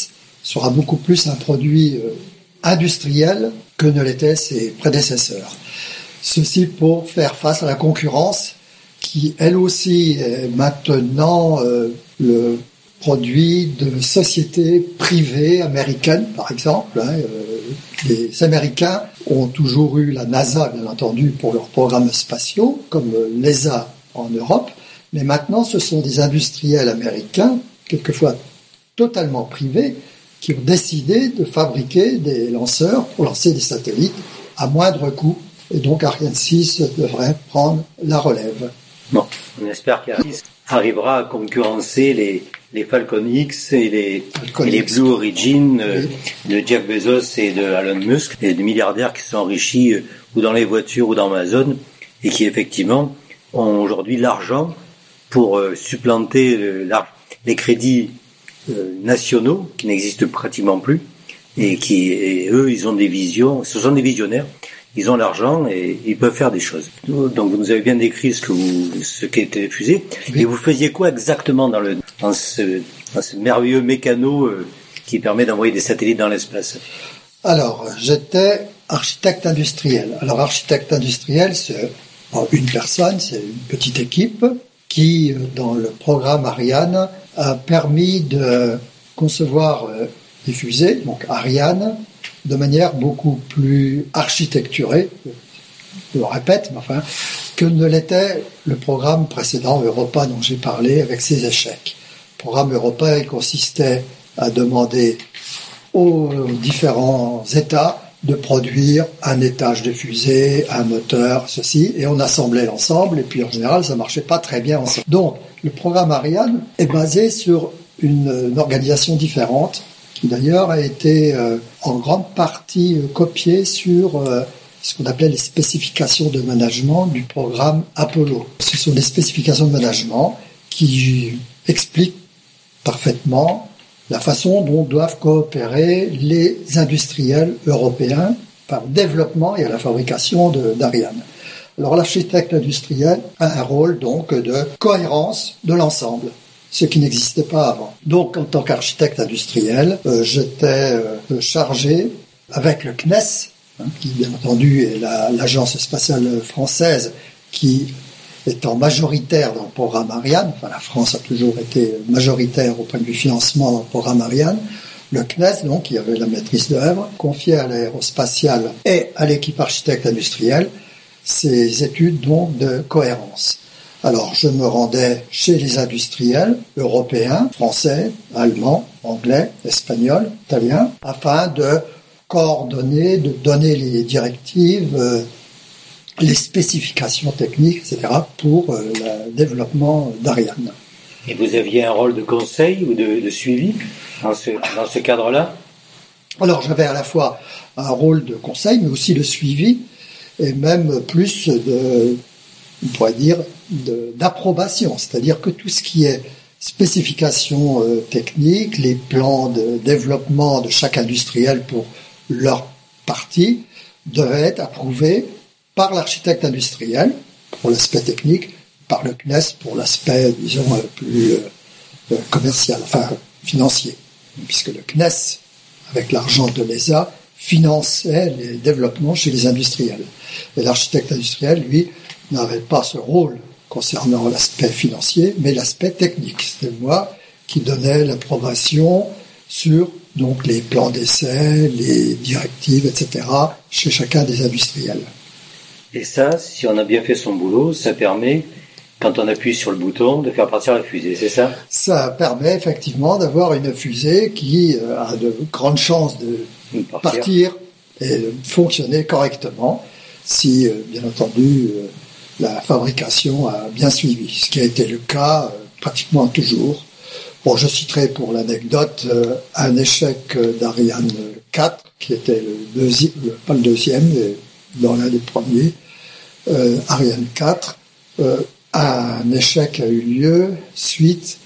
sera beaucoup plus un produit industriel que ne l'étaient ses prédécesseurs. Ceci pour faire face à la concurrence qui, elle aussi, est maintenant le produit de sociétés privées américaines, par exemple. Les Américains ont toujours eu la NASA, bien entendu, pour leurs programmes spatiaux, comme l'ESA en Europe, mais maintenant, ce sont des industriels américains, quelquefois totalement privés, qui ont décidé de fabriquer des lanceurs pour lancer des satellites à moindre coût. Et donc Ariane 6 devrait prendre la relève. Bon, on espère qu'Ariane 6 arrivera à concurrencer les Falcon X et les Blue Origin de Jeff Bezos et de Elon Musk, des milliardaires qui se sont enrichis ou dans les voitures ou dans Amazon et qui effectivement ont aujourd'hui l'argent pour supplanter les crédits nationaux qui n'existent pratiquement plus et eux ils ont des visions, ce sont des visionnaires, ils ont l'argent et ils peuvent faire des choses. Donc vous nous avez bien décrit ce qu'était les fusées. Oui. Et vous faisiez quoi exactement dans ce merveilleux mécano qui permet d'envoyer des satellites dans l'espace? Alors j'étais architecte industriel. Alors architecte industriel, c'est une personne, c'est une petite équipe qui, dans le programme Ariane, a permis de concevoir des fusées, donc Ariane, de manière beaucoup plus architecturée, je le répète, mais enfin, que ne l'était le programme précédent Europa dont j'ai parlé avec ses échecs. Le programme Europa consistait à demander aux différents États de produire un étage de fusée, un moteur, ceci, et on assemblait l'ensemble, et puis en général, ça marchait pas très bien ensemble. Donc, le programme Ariane est basé sur une organisation différente, qui d'ailleurs a été en grande partie copiée sur ce qu'on appelait les spécifications de management du programme Apollo. Ce sont des spécifications de management qui expliquent parfaitement la façon dont doivent coopérer les industriels européens par le développement et à la fabrication d'Ariane. Alors l'architecte industriel a un rôle donc de cohérence de l'ensemble, ce qui n'existait pas avant. Donc en tant qu'architecte industriel, j'étais chargé avec le CNES, qui bien entendu est l'agence spatiale française qui étant majoritaire dans le programme Ariane, enfin la France a toujours été majoritaire au point de vue financement dans le programme Ariane, le CNES, donc, qui avait la maîtrise d'œuvre, confiait à l'aérospatiale et à l'équipe architecte industrielle ces études donc de cohérence. Alors je me rendais chez les industriels européens, français, allemands, anglais, espagnols, italiens, afin de coordonner, de donner les directives, les spécifications techniques, etc., pour le développement d'Ariane. Et vous aviez un rôle de conseil ou de suivi dans ce cadre-là? Alors j'avais à la fois un rôle de conseil, mais aussi de suivi, et même plus on pourrait dire, d'approbation. C'est-à-dire que tout ce qui est spécification technique, les plans de développement de chaque industriel pour leur partie, devaient être approuvés par l'architecte industriel pour l'aspect technique, par le CNES pour l'aspect, disons, plus commercial, enfin financier, puisque le CNES, avec l'argent de l'ESA, finançait les développements chez les industriels. Et l'architecte industriel, lui, n'avait pas ce rôle concernant l'aspect financier, mais l'aspect technique. C'était moi qui donnais l'approbation sur donc les plans d'essai, les directives, etc., chez chacun des industriels. Et ça, si on a bien fait son boulot, ça permet, quand on appuie sur le bouton, de faire partir la fusée, c'est ça? Ça permet effectivement d'avoir une fusée qui a de grandes chances de partir et de fonctionner correctement, si, bien entendu, la fabrication a bien suivi, ce qui a été le cas pratiquement toujours. Bon, je citerai pour l'anecdote un échec d'Ariane 4, qui était pas le deuxième, mais dans l'un des premiers, Ariane 4, un échec a eu lieu suite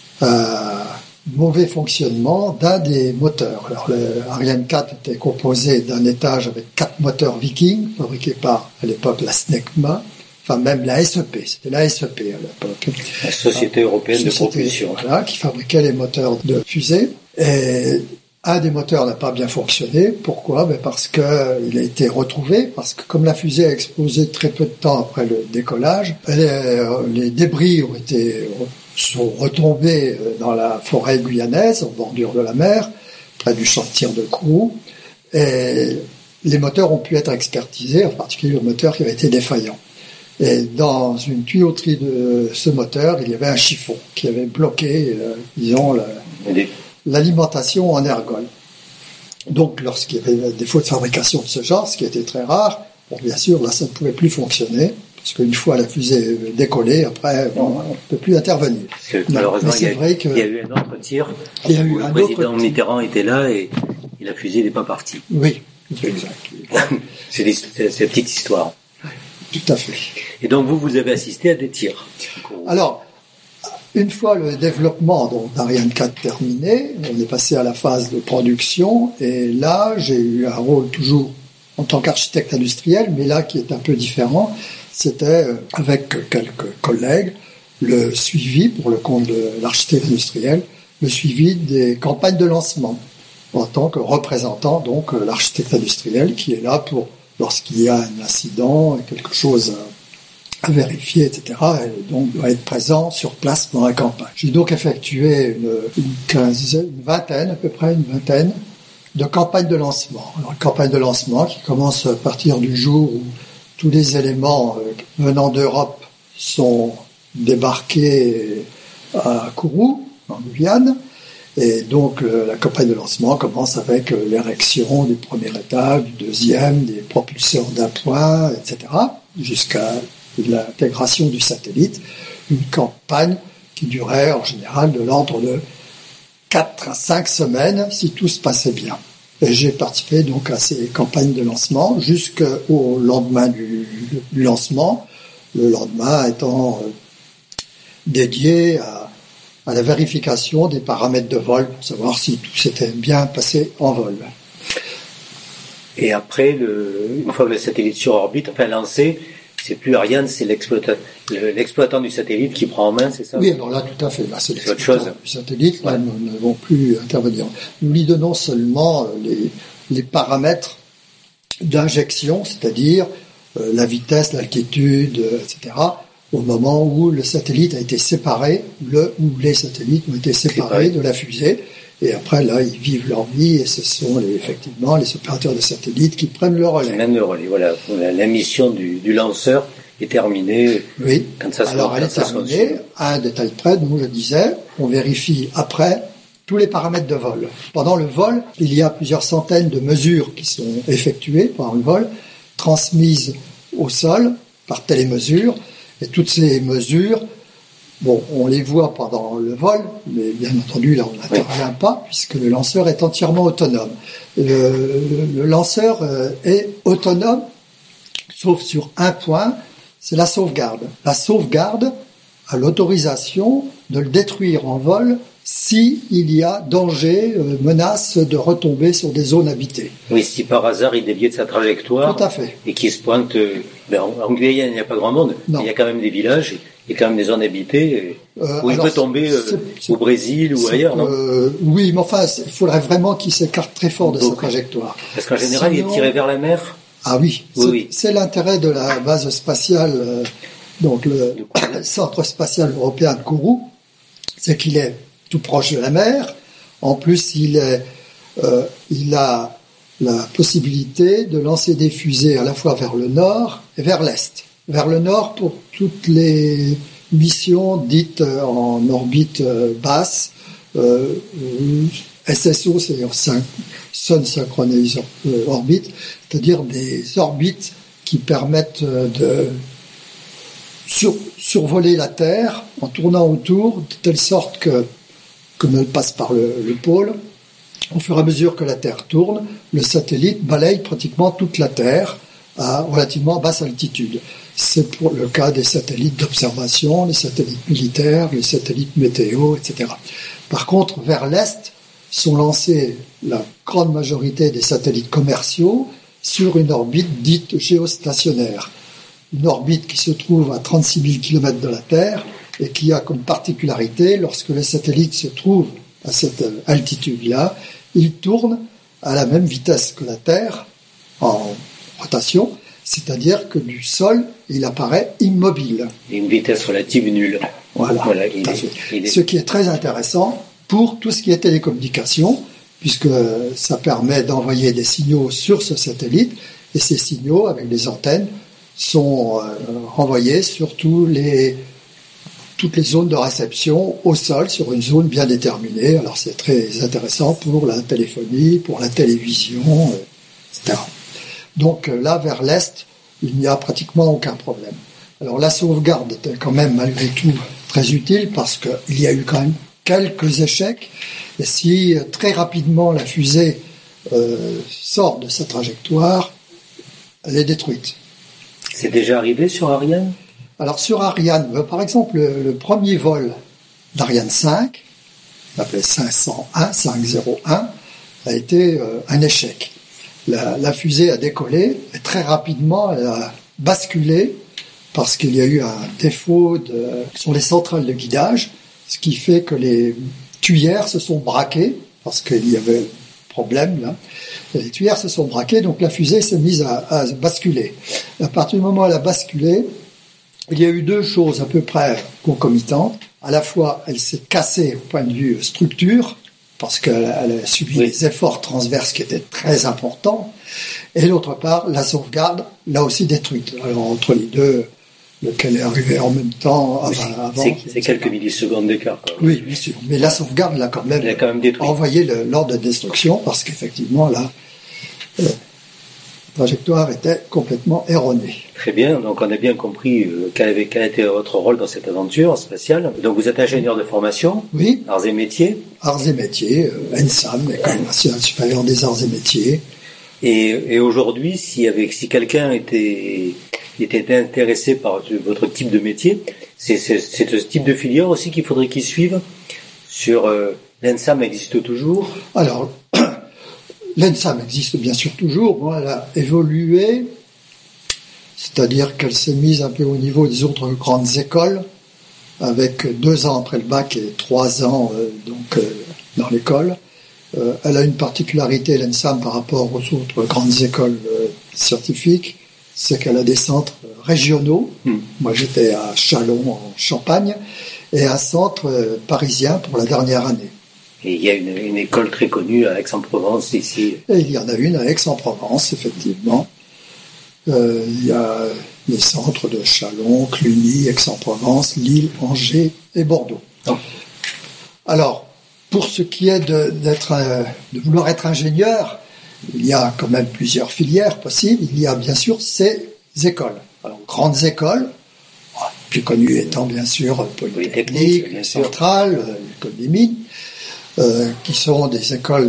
à mauvais fonctionnement d'un des moteurs. Alors, Ariane 4 était composé d'un étage avec 4 moteurs Viking, fabriqués par, à l'époque, la SNECMA, enfin même la SEP, c'était la SEP à l'époque. La Société Européenne de Propulsion. Voilà, qui fabriquait les moteurs de fusée. Et un des moteurs n'a pas bien fonctionné. Pourquoi ? Parce qu'il a été retrouvé, parce que comme la fusée a explosé très peu de temps après le décollage, les débris sont retombés dans la forêt guyanaise, en bordure de la mer, près du champ de tir de Kourou, et les moteurs ont pu être expertisés, en particulier le moteur qui avait été défaillant. Et dans une tuyauterie de ce moteur, il y avait un chiffon qui avait bloqué, l'alimentation en ergol. Donc, lorsqu'il y avait des défauts de fabrication de ce genre, ce qui était très rare, bien sûr, là, ça ne pouvait plus fonctionner, parce qu'une fois la fusée décollée, après, on ne peut plus intervenir. Parce que, malheureusement, il y a eu un autre tir. Le président Mitterrand était là et la fusée n'est pas partie. Oui, exact. C'est la petite histoire. Tout à fait. Et donc vous avez assisté à des tirs. Alors, une fois le développement d'Ariane 4 terminé, on est passé à la phase de production, et là j'ai eu un rôle toujours en tant qu'architecte industriel, mais là qui est un peu différent, c'était avec quelques collègues le suivi, pour le compte de l'architecte industriel, le suivi des campagnes de lancement, en tant que représentant donc l'architecte industriel qui est là pour, lorsqu'il y a un incident, quelque chose à vérifier, etc., et donc doit être présent sur place dans la campagne. J'ai donc effectué une vingtaine de campagnes de lancement. Alors, une campagne de lancement qui commence à partir du jour où tous les éléments venant d'Europe sont débarqués à Kourou, en Guyane. Et donc, la campagne de lancement commence avec l'érection du premier étage, du deuxième, des propulseurs d'appoint, etc., jusqu'à l'intégration du satellite. Une campagne qui durait en général de l'ordre de 4 à 5 semaines, si tout se passait bien. Et j'ai participé donc à ces campagnes de lancement jusqu'au lendemain du lancement, le lendemain étant dédié à la vérification des paramètres de vol, pour savoir si tout s'était bien passé en vol. Et après, une fois que le satellite sur orbite, enfin lancé, c'est plus Ariane, c'est l'exploitant du satellite qui prend en main, c'est ça ? Oui, alors là, tout à fait. Là, c'est l'exploitant du satellite. Là, nous n'avons plus intervenir. Nous lui donnons seulement les paramètres d'injection, c'est-à-dire la vitesse, l'altitude, etc., au moment où le satellite a été séparé, ou les satellites ont été séparés de la fusée. Et après, là, ils vivent leur vie, et ce sont effectivement les opérateurs de satellites qui prennent le relais. Qui prennent le relais, voilà. La mission du lanceur est terminée. Oui. Quand ça alors, elle est terminée. À un détail près, donc je disais, on vérifie après tous les paramètres de vol. Pendant le vol, il y a plusieurs centaines de mesures qui sont effectuées pendant le vol, transmises au sol par télémesure. Et toutes ces mesures, on les voit pendant le vol, mais bien entendu, là, on n'intervient pas, puisque le lanceur est entièrement autonome. Le lanceur est autonome, sauf sur un point, c'est la sauvegarde. La sauvegarde a l'autorisation de le détruire en vol si il y a danger, menace de retomber sur des zones habitées. Oui, si par hasard il dévie de sa trajectoire. Tout à fait. Et qu'il se pointe, en Guyane il n'y a pas grand monde, mais il y a quand même des villages, il y a quand même des zones habitées, où il peut tomber au Brésil ou ailleurs, non ? Oui, mais enfin, il faudrait vraiment qu'il s'écarte très fort de sa trajectoire. Parce qu'en général, il est tiré vers la mer. Ah oui, c'est l'intérêt de la base spatiale, donc le Centre spatial européen de Kourou, c'est qu'il est tout proche de la mer. En plus, il a la possibilité de lancer des fusées à la fois vers le nord et vers l'est. Vers le nord pour toutes les missions dites en orbite basse, SSO, c'est-à-dire Sun Synchronous Orbit, c'est-à-dire des orbites qui permettent de survoler la Terre en tournant autour, de telle sorte que, comme elle passe par le pôle, au fur et à mesure que la Terre tourne, le satellite balaye pratiquement toute la Terre à relativement basse altitude. C'est pour le cas des satellites d'observation, les satellites militaires, les satellites météo, etc. Par contre, vers l'est sont lancés la grande majorité des satellites commerciaux sur une orbite dite géostationnaire. Une orbite qui se trouve à 36 000 km de la Terre et qui a comme particularité, lorsque le satellite se trouve à cette altitude-là, il tourne à la même vitesse que la Terre en rotation, c'est-à-dire que du sol, il apparaît immobile. Une vitesse relative nulle. Voilà. Ce qui est très intéressant pour tout ce qui est télécommunication, puisque ça permet d'envoyer des signaux sur ce satellite, et ces signaux, avec des antennes, sont renvoyés sur toutes les zones de réception au sol, sur une zone bien déterminée. Alors c'est très intéressant pour la téléphonie, pour la télévision, etc. Donc là, vers l'Est, il n'y a pratiquement aucun problème. Alors la sauvegarde était quand même malgré tout très utile parce qu'il y a eu quand même quelques échecs. Et si très rapidement la fusée sort de sa trajectoire, elle est détruite. C'est déjà arrivé sur Ariane ? Alors sur Ariane, par exemple, le premier vol d'Ariane 5, appelé 501, a été un échec. La fusée a décollé et très rapidement elle a basculé parce qu'il y a eu un défaut sur les centrales de guidage, ce qui fait que les tuyères se sont braquées parce qu'il y avait problème là. Les tuyères se sont braquées, donc la fusée s'est mise à basculer. À partir du moment où elle a basculé, il y a eu deux choses à peu près concomitantes. À la fois, elle s'est cassée au point de vue structure, parce qu'elle a subi des efforts transverses qui étaient très importants. Et d'autre part, la sauvegarde l'a aussi détruite. Alors, entre les deux, lequel est arrivé en même temps avant. C'est quelques millisecondes d'écart. Oui, bien sûr. Mais la sauvegarde l'a quand même détruit. Envoyé l'ordre de destruction, parce qu'effectivement, là, la trajectoire était complètement erronée. Très bien, donc on a bien compris quel était votre rôle dans cette aventure spatiale. Donc vous êtes ingénieur de formation, oui. Arts et métiers. Arts et métiers, ENSAM, École nationale supérieure des arts et métiers. Et aujourd'hui, si quelqu'un était intéressé par votre type de métier, c'est ce type de filière aussi qu'il faudrait qu'il suive. Sur l'ENSAM existe toujours. Alors, l'ENSAM existe bien sûr toujours. Bon, elle a évolué, c'est-à-dire qu'elle s'est mise un peu au niveau des autres grandes écoles, avec 2 ans après le bac et 3 ans dans l'école. Elle a une particularité, l'ENSAM, par rapport aux autres grandes écoles scientifiques, c'est qu'elle a des centres régionaux. Moi, j'étais à Châlons, en Champagne, et un centre parisien pour la dernière année. Et il y a une école très connue à Aix-en-Provence, ici. Et il y en a une à Aix-en-Provence, effectivement. Il y a les centres de Châlons, Cluny, Aix-en-Provence, Lille, Angers et Bordeaux. Oh. Alors, pour ce qui est de vouloir être ingénieur, il y a quand même plusieurs filières possibles. Il y a bien sûr ces écoles. Alors, grandes écoles, plus connues étant bien sûr Polytechnique, Centrale, l'École des Mines, qui sont des écoles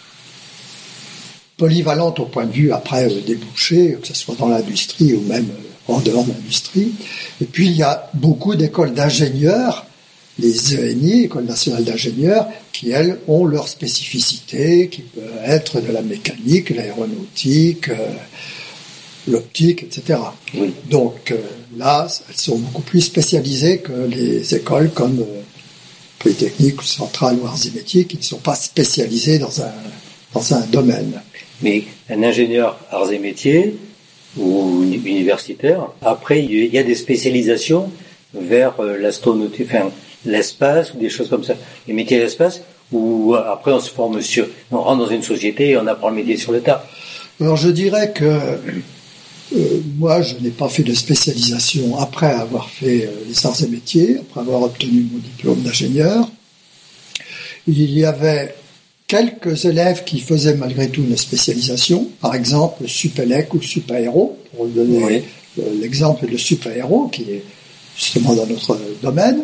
polyvalentes au point de vue après débouchés, que ce soit dans l'industrie ou même en dehors de l'industrie. Et puis il y a beaucoup d'écoles d'ingénieurs, les ENI, École nationale d'ingénieurs, qui elles ont leur spécificité, qui peut être de la mécanique, l'aéronautique, l'optique, etc. Oui. Donc là, elles sont beaucoup plus spécialisées que les écoles comme Polytechnique ou Centrale ou Arts et Métiers, qui ne sont pas spécialisées dans un domaine. Mais un ingénieur Arts et Métiers ou universitaire, après il y a des spécialisations vers l'astronautique, enfin l'espace ou des choses comme ça, les métiers de l'espace, ou après on rentre dans une société et on apprend le métier sur le tas. Alors je dirais que moi je n'ai pas fait de spécialisation après avoir fait les arts et métiers, après avoir obtenu mon diplôme d'ingénieur. Il y avait quelques élèves qui faisaient malgré tout une spécialisation, par exemple le Supélec ou le Supaéro, pour donner l'exemple de Supaéro qui est justement dans notre domaine.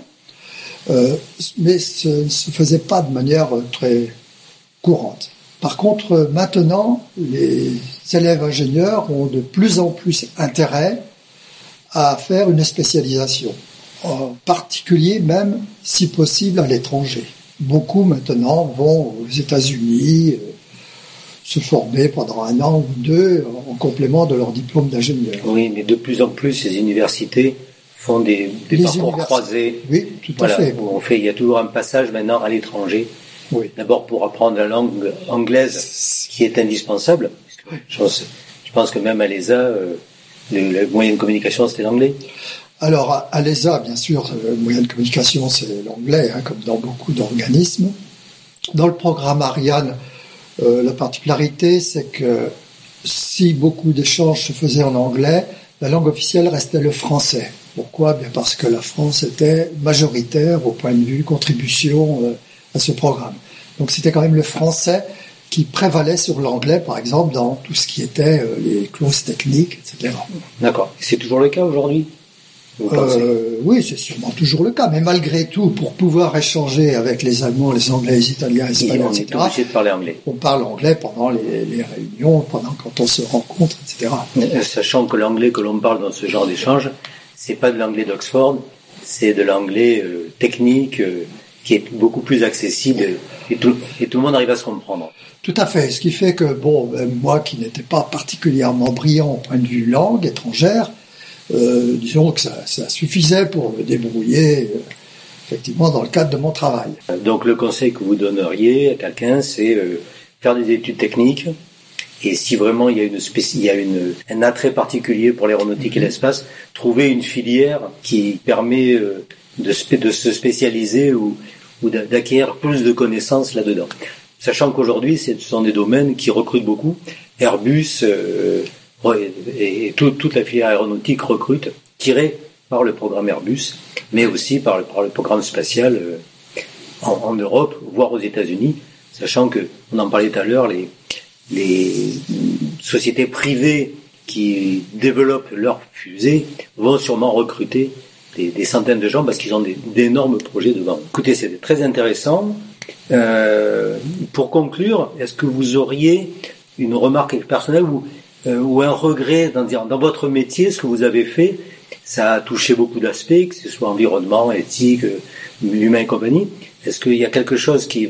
Mais ce ne se faisait pas de manière très courante. Par contre, maintenant, les élèves ingénieurs ont de plus en plus intérêt à faire une spécialisation, en particulier même, si possible, à l'étranger. Beaucoup maintenant vont aux États-Unis se former pendant 1 an ou 2 en complément de leur diplôme d'ingénieur. Oui, mais de plus en plus, ces universités font des parcours croisés. Oui, tout à fait. Il y a toujours un passage maintenant à l'étranger. Oui. D'abord pour apprendre la langue anglaise, qui est indispensable. Je pense que même à l'ESA, le moyen de communication, c'était l'anglais. Alors, à l'ESA, bien sûr, le moyen de communication, c'est l'anglais, comme dans beaucoup d'organismes. Dans le programme Ariane, la particularité, c'est que si beaucoup d'échanges se faisaient en anglais, la langue officielle restait le français. Pourquoi ? Bien parce que la France était majoritaire au point de vue contribution à ce programme. Donc c'était quand même le français qui prévalait sur l'anglais, par exemple, dans tout ce qui était les clauses techniques, etc. D'accord. C'est toujours le cas aujourd'hui ? Oui, c'est sûrement toujours le cas, mais malgré tout, pour pouvoir échanger avec les Allemands, les Anglais, les Italiens, les Espagnols, etc., on est obligé de parler anglais. On parle anglais pendant les réunions, quand on se rencontre, etc. Sachant que l'anglais que l'on parle dans ce genre d'échange, c'est pas de l'anglais d'Oxford, c'est de l'anglais technique qui est beaucoup plus accessible et tout le monde arrive à se comprendre. Tout à fait. Ce qui fait que, moi qui n'étais pas particulièrement brillant au point de vue langue étrangère, disons que ça suffisait pour me débrouiller effectivement dans le cadre de mon travail. Donc le conseil que vous donneriez à quelqu'un, c'est faire des études techniques et si vraiment il y a un attrait particulier pour l'aéronautique et l'espace, trouver une filière qui permet de se spécialiser ou d'acquérir plus de connaissances là-dedans. Sachant qu'aujourd'hui, ce sont des domaines qui recrutent beaucoup. Airbus et toute la filière aéronautique recrute, tirée par le programme Airbus, mais aussi par le programme spatial en Europe, voire aux États-Unis, sachant que, on en parlait tout à l'heure, les sociétés privées qui développent leurs fusées vont sûrement recruter des centaines de gens parce qu'ils ont d'énormes projets devant. Écoutez, c'est très intéressant. Pour conclure, est-ce que vous auriez une remarque personnelle ou un regret dans votre métier, ce que vous avez fait, ça a touché beaucoup d'aspects, que ce soit environnement, éthique, humain et compagnie. Est-ce qu'il y a quelque chose que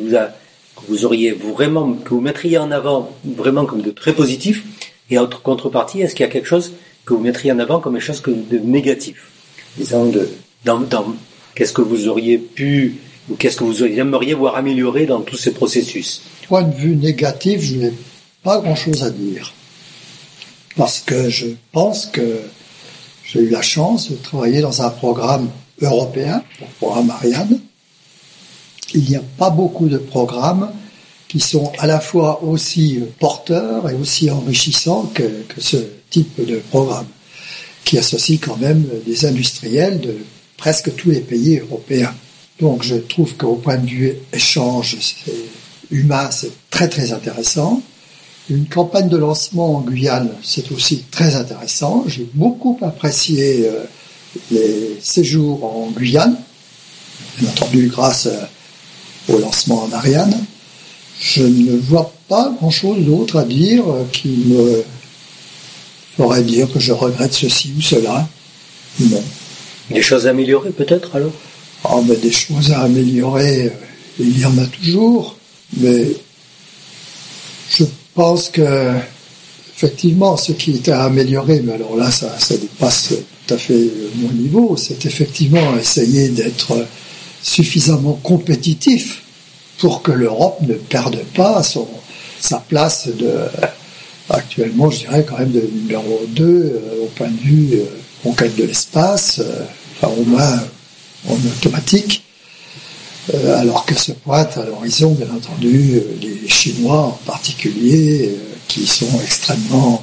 vous mettriez en avant vraiment comme de très positif, et en contrepartie, est-ce qu'il y a quelque chose que vous mettriez en avant comme quelque chose de négatif? Disons qu'est-ce que vous auriez pu ou qu'est-ce que vous aimeriez voir améliorer dans tous ces processus? Point de vue négatif, je n'ai pas grand-chose à dire. Parce que je pense que j'ai eu la chance de travailler dans un programme européen, le programme Ariane. Il n'y a pas beaucoup de programmes qui sont à la fois aussi porteurs et aussi enrichissants que ce type de programme, qui associe quand même des industriels de presque tous les pays européens. Donc je trouve qu'au point de vue échange humain, c'est très très intéressant. Une campagne de lancement en Guyane, c'est aussi très intéressant. J'ai beaucoup apprécié les séjours en Guyane, bien entendu grâce au lancement en Ariane. Je ne vois pas grand-chose d'autre à dire qui me ferait dire que je regrette ceci ou cela. Non. Des choses à améliorer peut-être alors ? Des choses à améliorer, il y en a toujours, mais je pense que effectivement ce qui était à améliorer, mais alors là ça dépasse tout à fait mon niveau, c'est effectivement essayer d'être suffisamment compétitif pour que l'Europe ne perde pas sa place actuellement, je dirais quand même de numéro 2 au point de vue conquête de l'espace, au moins en automatique, alors que se pointent à l'horizon, bien entendu, les Chinois en particulier, qui sont extrêmement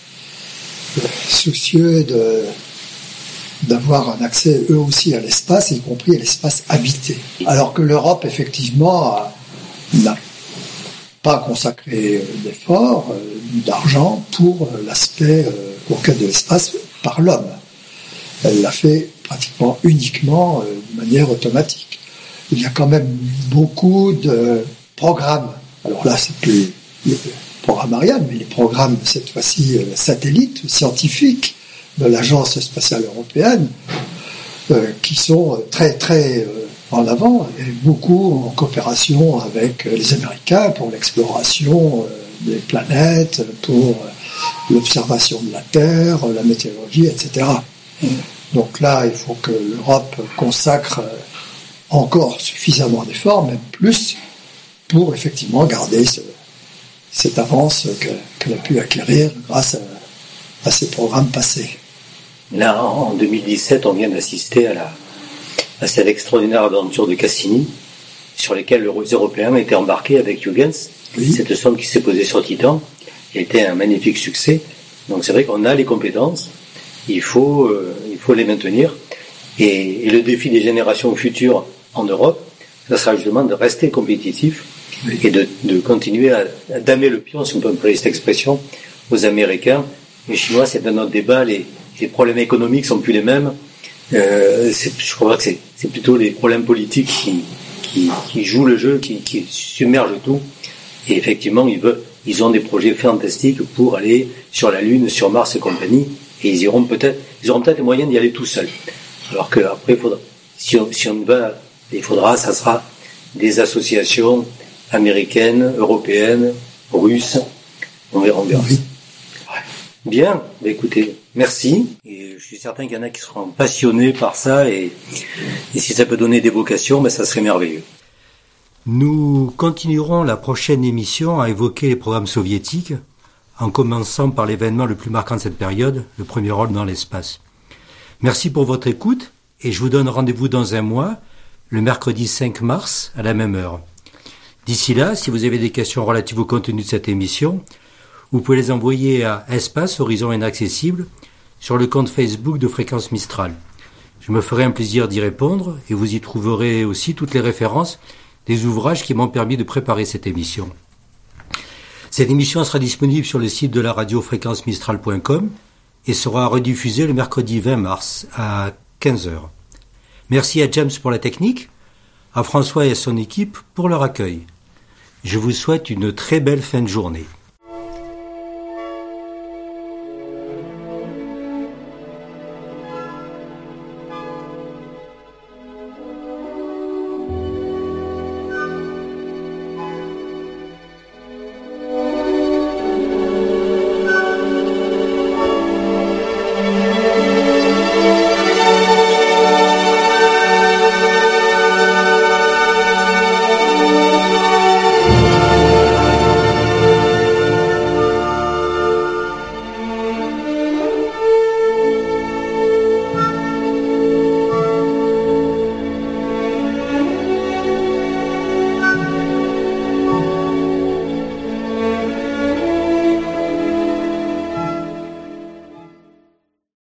soucieux d'avoir un accès eux aussi à l'espace, y compris à l'espace habité. Alors que l'Europe, effectivement, n'a pas consacré d'efforts, d'argent pour l'aspect conquête de l'espace par l'homme. Elle l'a fait pratiquement uniquement de manière automatique. Il y a quand même beaucoup de programmes. Alors là, c'est plus le programme Ariane, mais les programmes, cette fois-ci, satellites scientifiques de l'Agence spatiale européenne, qui sont très, très en avant, et beaucoup en coopération avec les Américains pour l'exploration des planètes, pour l'observation de la Terre, la météorologie, etc. Donc là, il faut que l'Europe consacre encore suffisamment d'efforts, même plus, pour effectivement garder cette avance qu'elle a pu acquérir grâce à ces programmes passés. Là, en 2017, on vient d'assister à cette extraordinaire aventure de Cassini, sur laquelle les Européens étaient embarqués avec Huygens. Oui. Cette sonde qui s'est posée sur Titan était un magnifique succès. Donc c'est vrai qu'on a les compétences, il faut les maintenir. Et le défi des générations futures en Europe, ça sera justement de rester compétitif, oui, et de continuer à damer le pion, si on peut employer cette expression, aux Américains. Les Chinois, c'est dans notre débat, les problèmes économiques sont plus les mêmes. Je crois que c'est plutôt les problèmes politiques qui jouent le jeu, qui submergent tout. Et effectivement, ils ont des projets fantastiques pour aller sur la Lune, sur Mars et compagnie. Et ils auront peut-être les moyens d'y aller tout seuls. Alors qu'après, si on va, ça sera des associations américaines, européennes, russes. On verra. Oui. Bien, écoutez, merci. Et je suis certain qu'il y en a qui seront passionnés par ça, et si ça peut donner des vocations, ça serait merveilleux. Nous continuerons la prochaine émission à évoquer les programmes soviétiques, en commençant par l'événement le plus marquant de cette période, le premier rôle dans l'espace. Merci pour votre écoute, et je vous donne rendez-vous dans un mois, le mercredi 5 mars, à la même heure. D'ici là, si vous avez des questions relatives au contenu de cette émission, vous pouvez les envoyer à Espace Horizon Inaccessible sur le compte Facebook de Fréquence Mistral. Je me ferai un plaisir d'y répondre, et vous y trouverez aussi toutes les références des ouvrages qui m'ont permis de préparer cette émission. Cette émission sera disponible sur le site de la radio fréquencemistral.com et sera rediffusée le mercredi 20 mars à 15h. Merci à James pour la technique, à François et à son équipe pour leur accueil. Je vous souhaite une très belle fin de journée.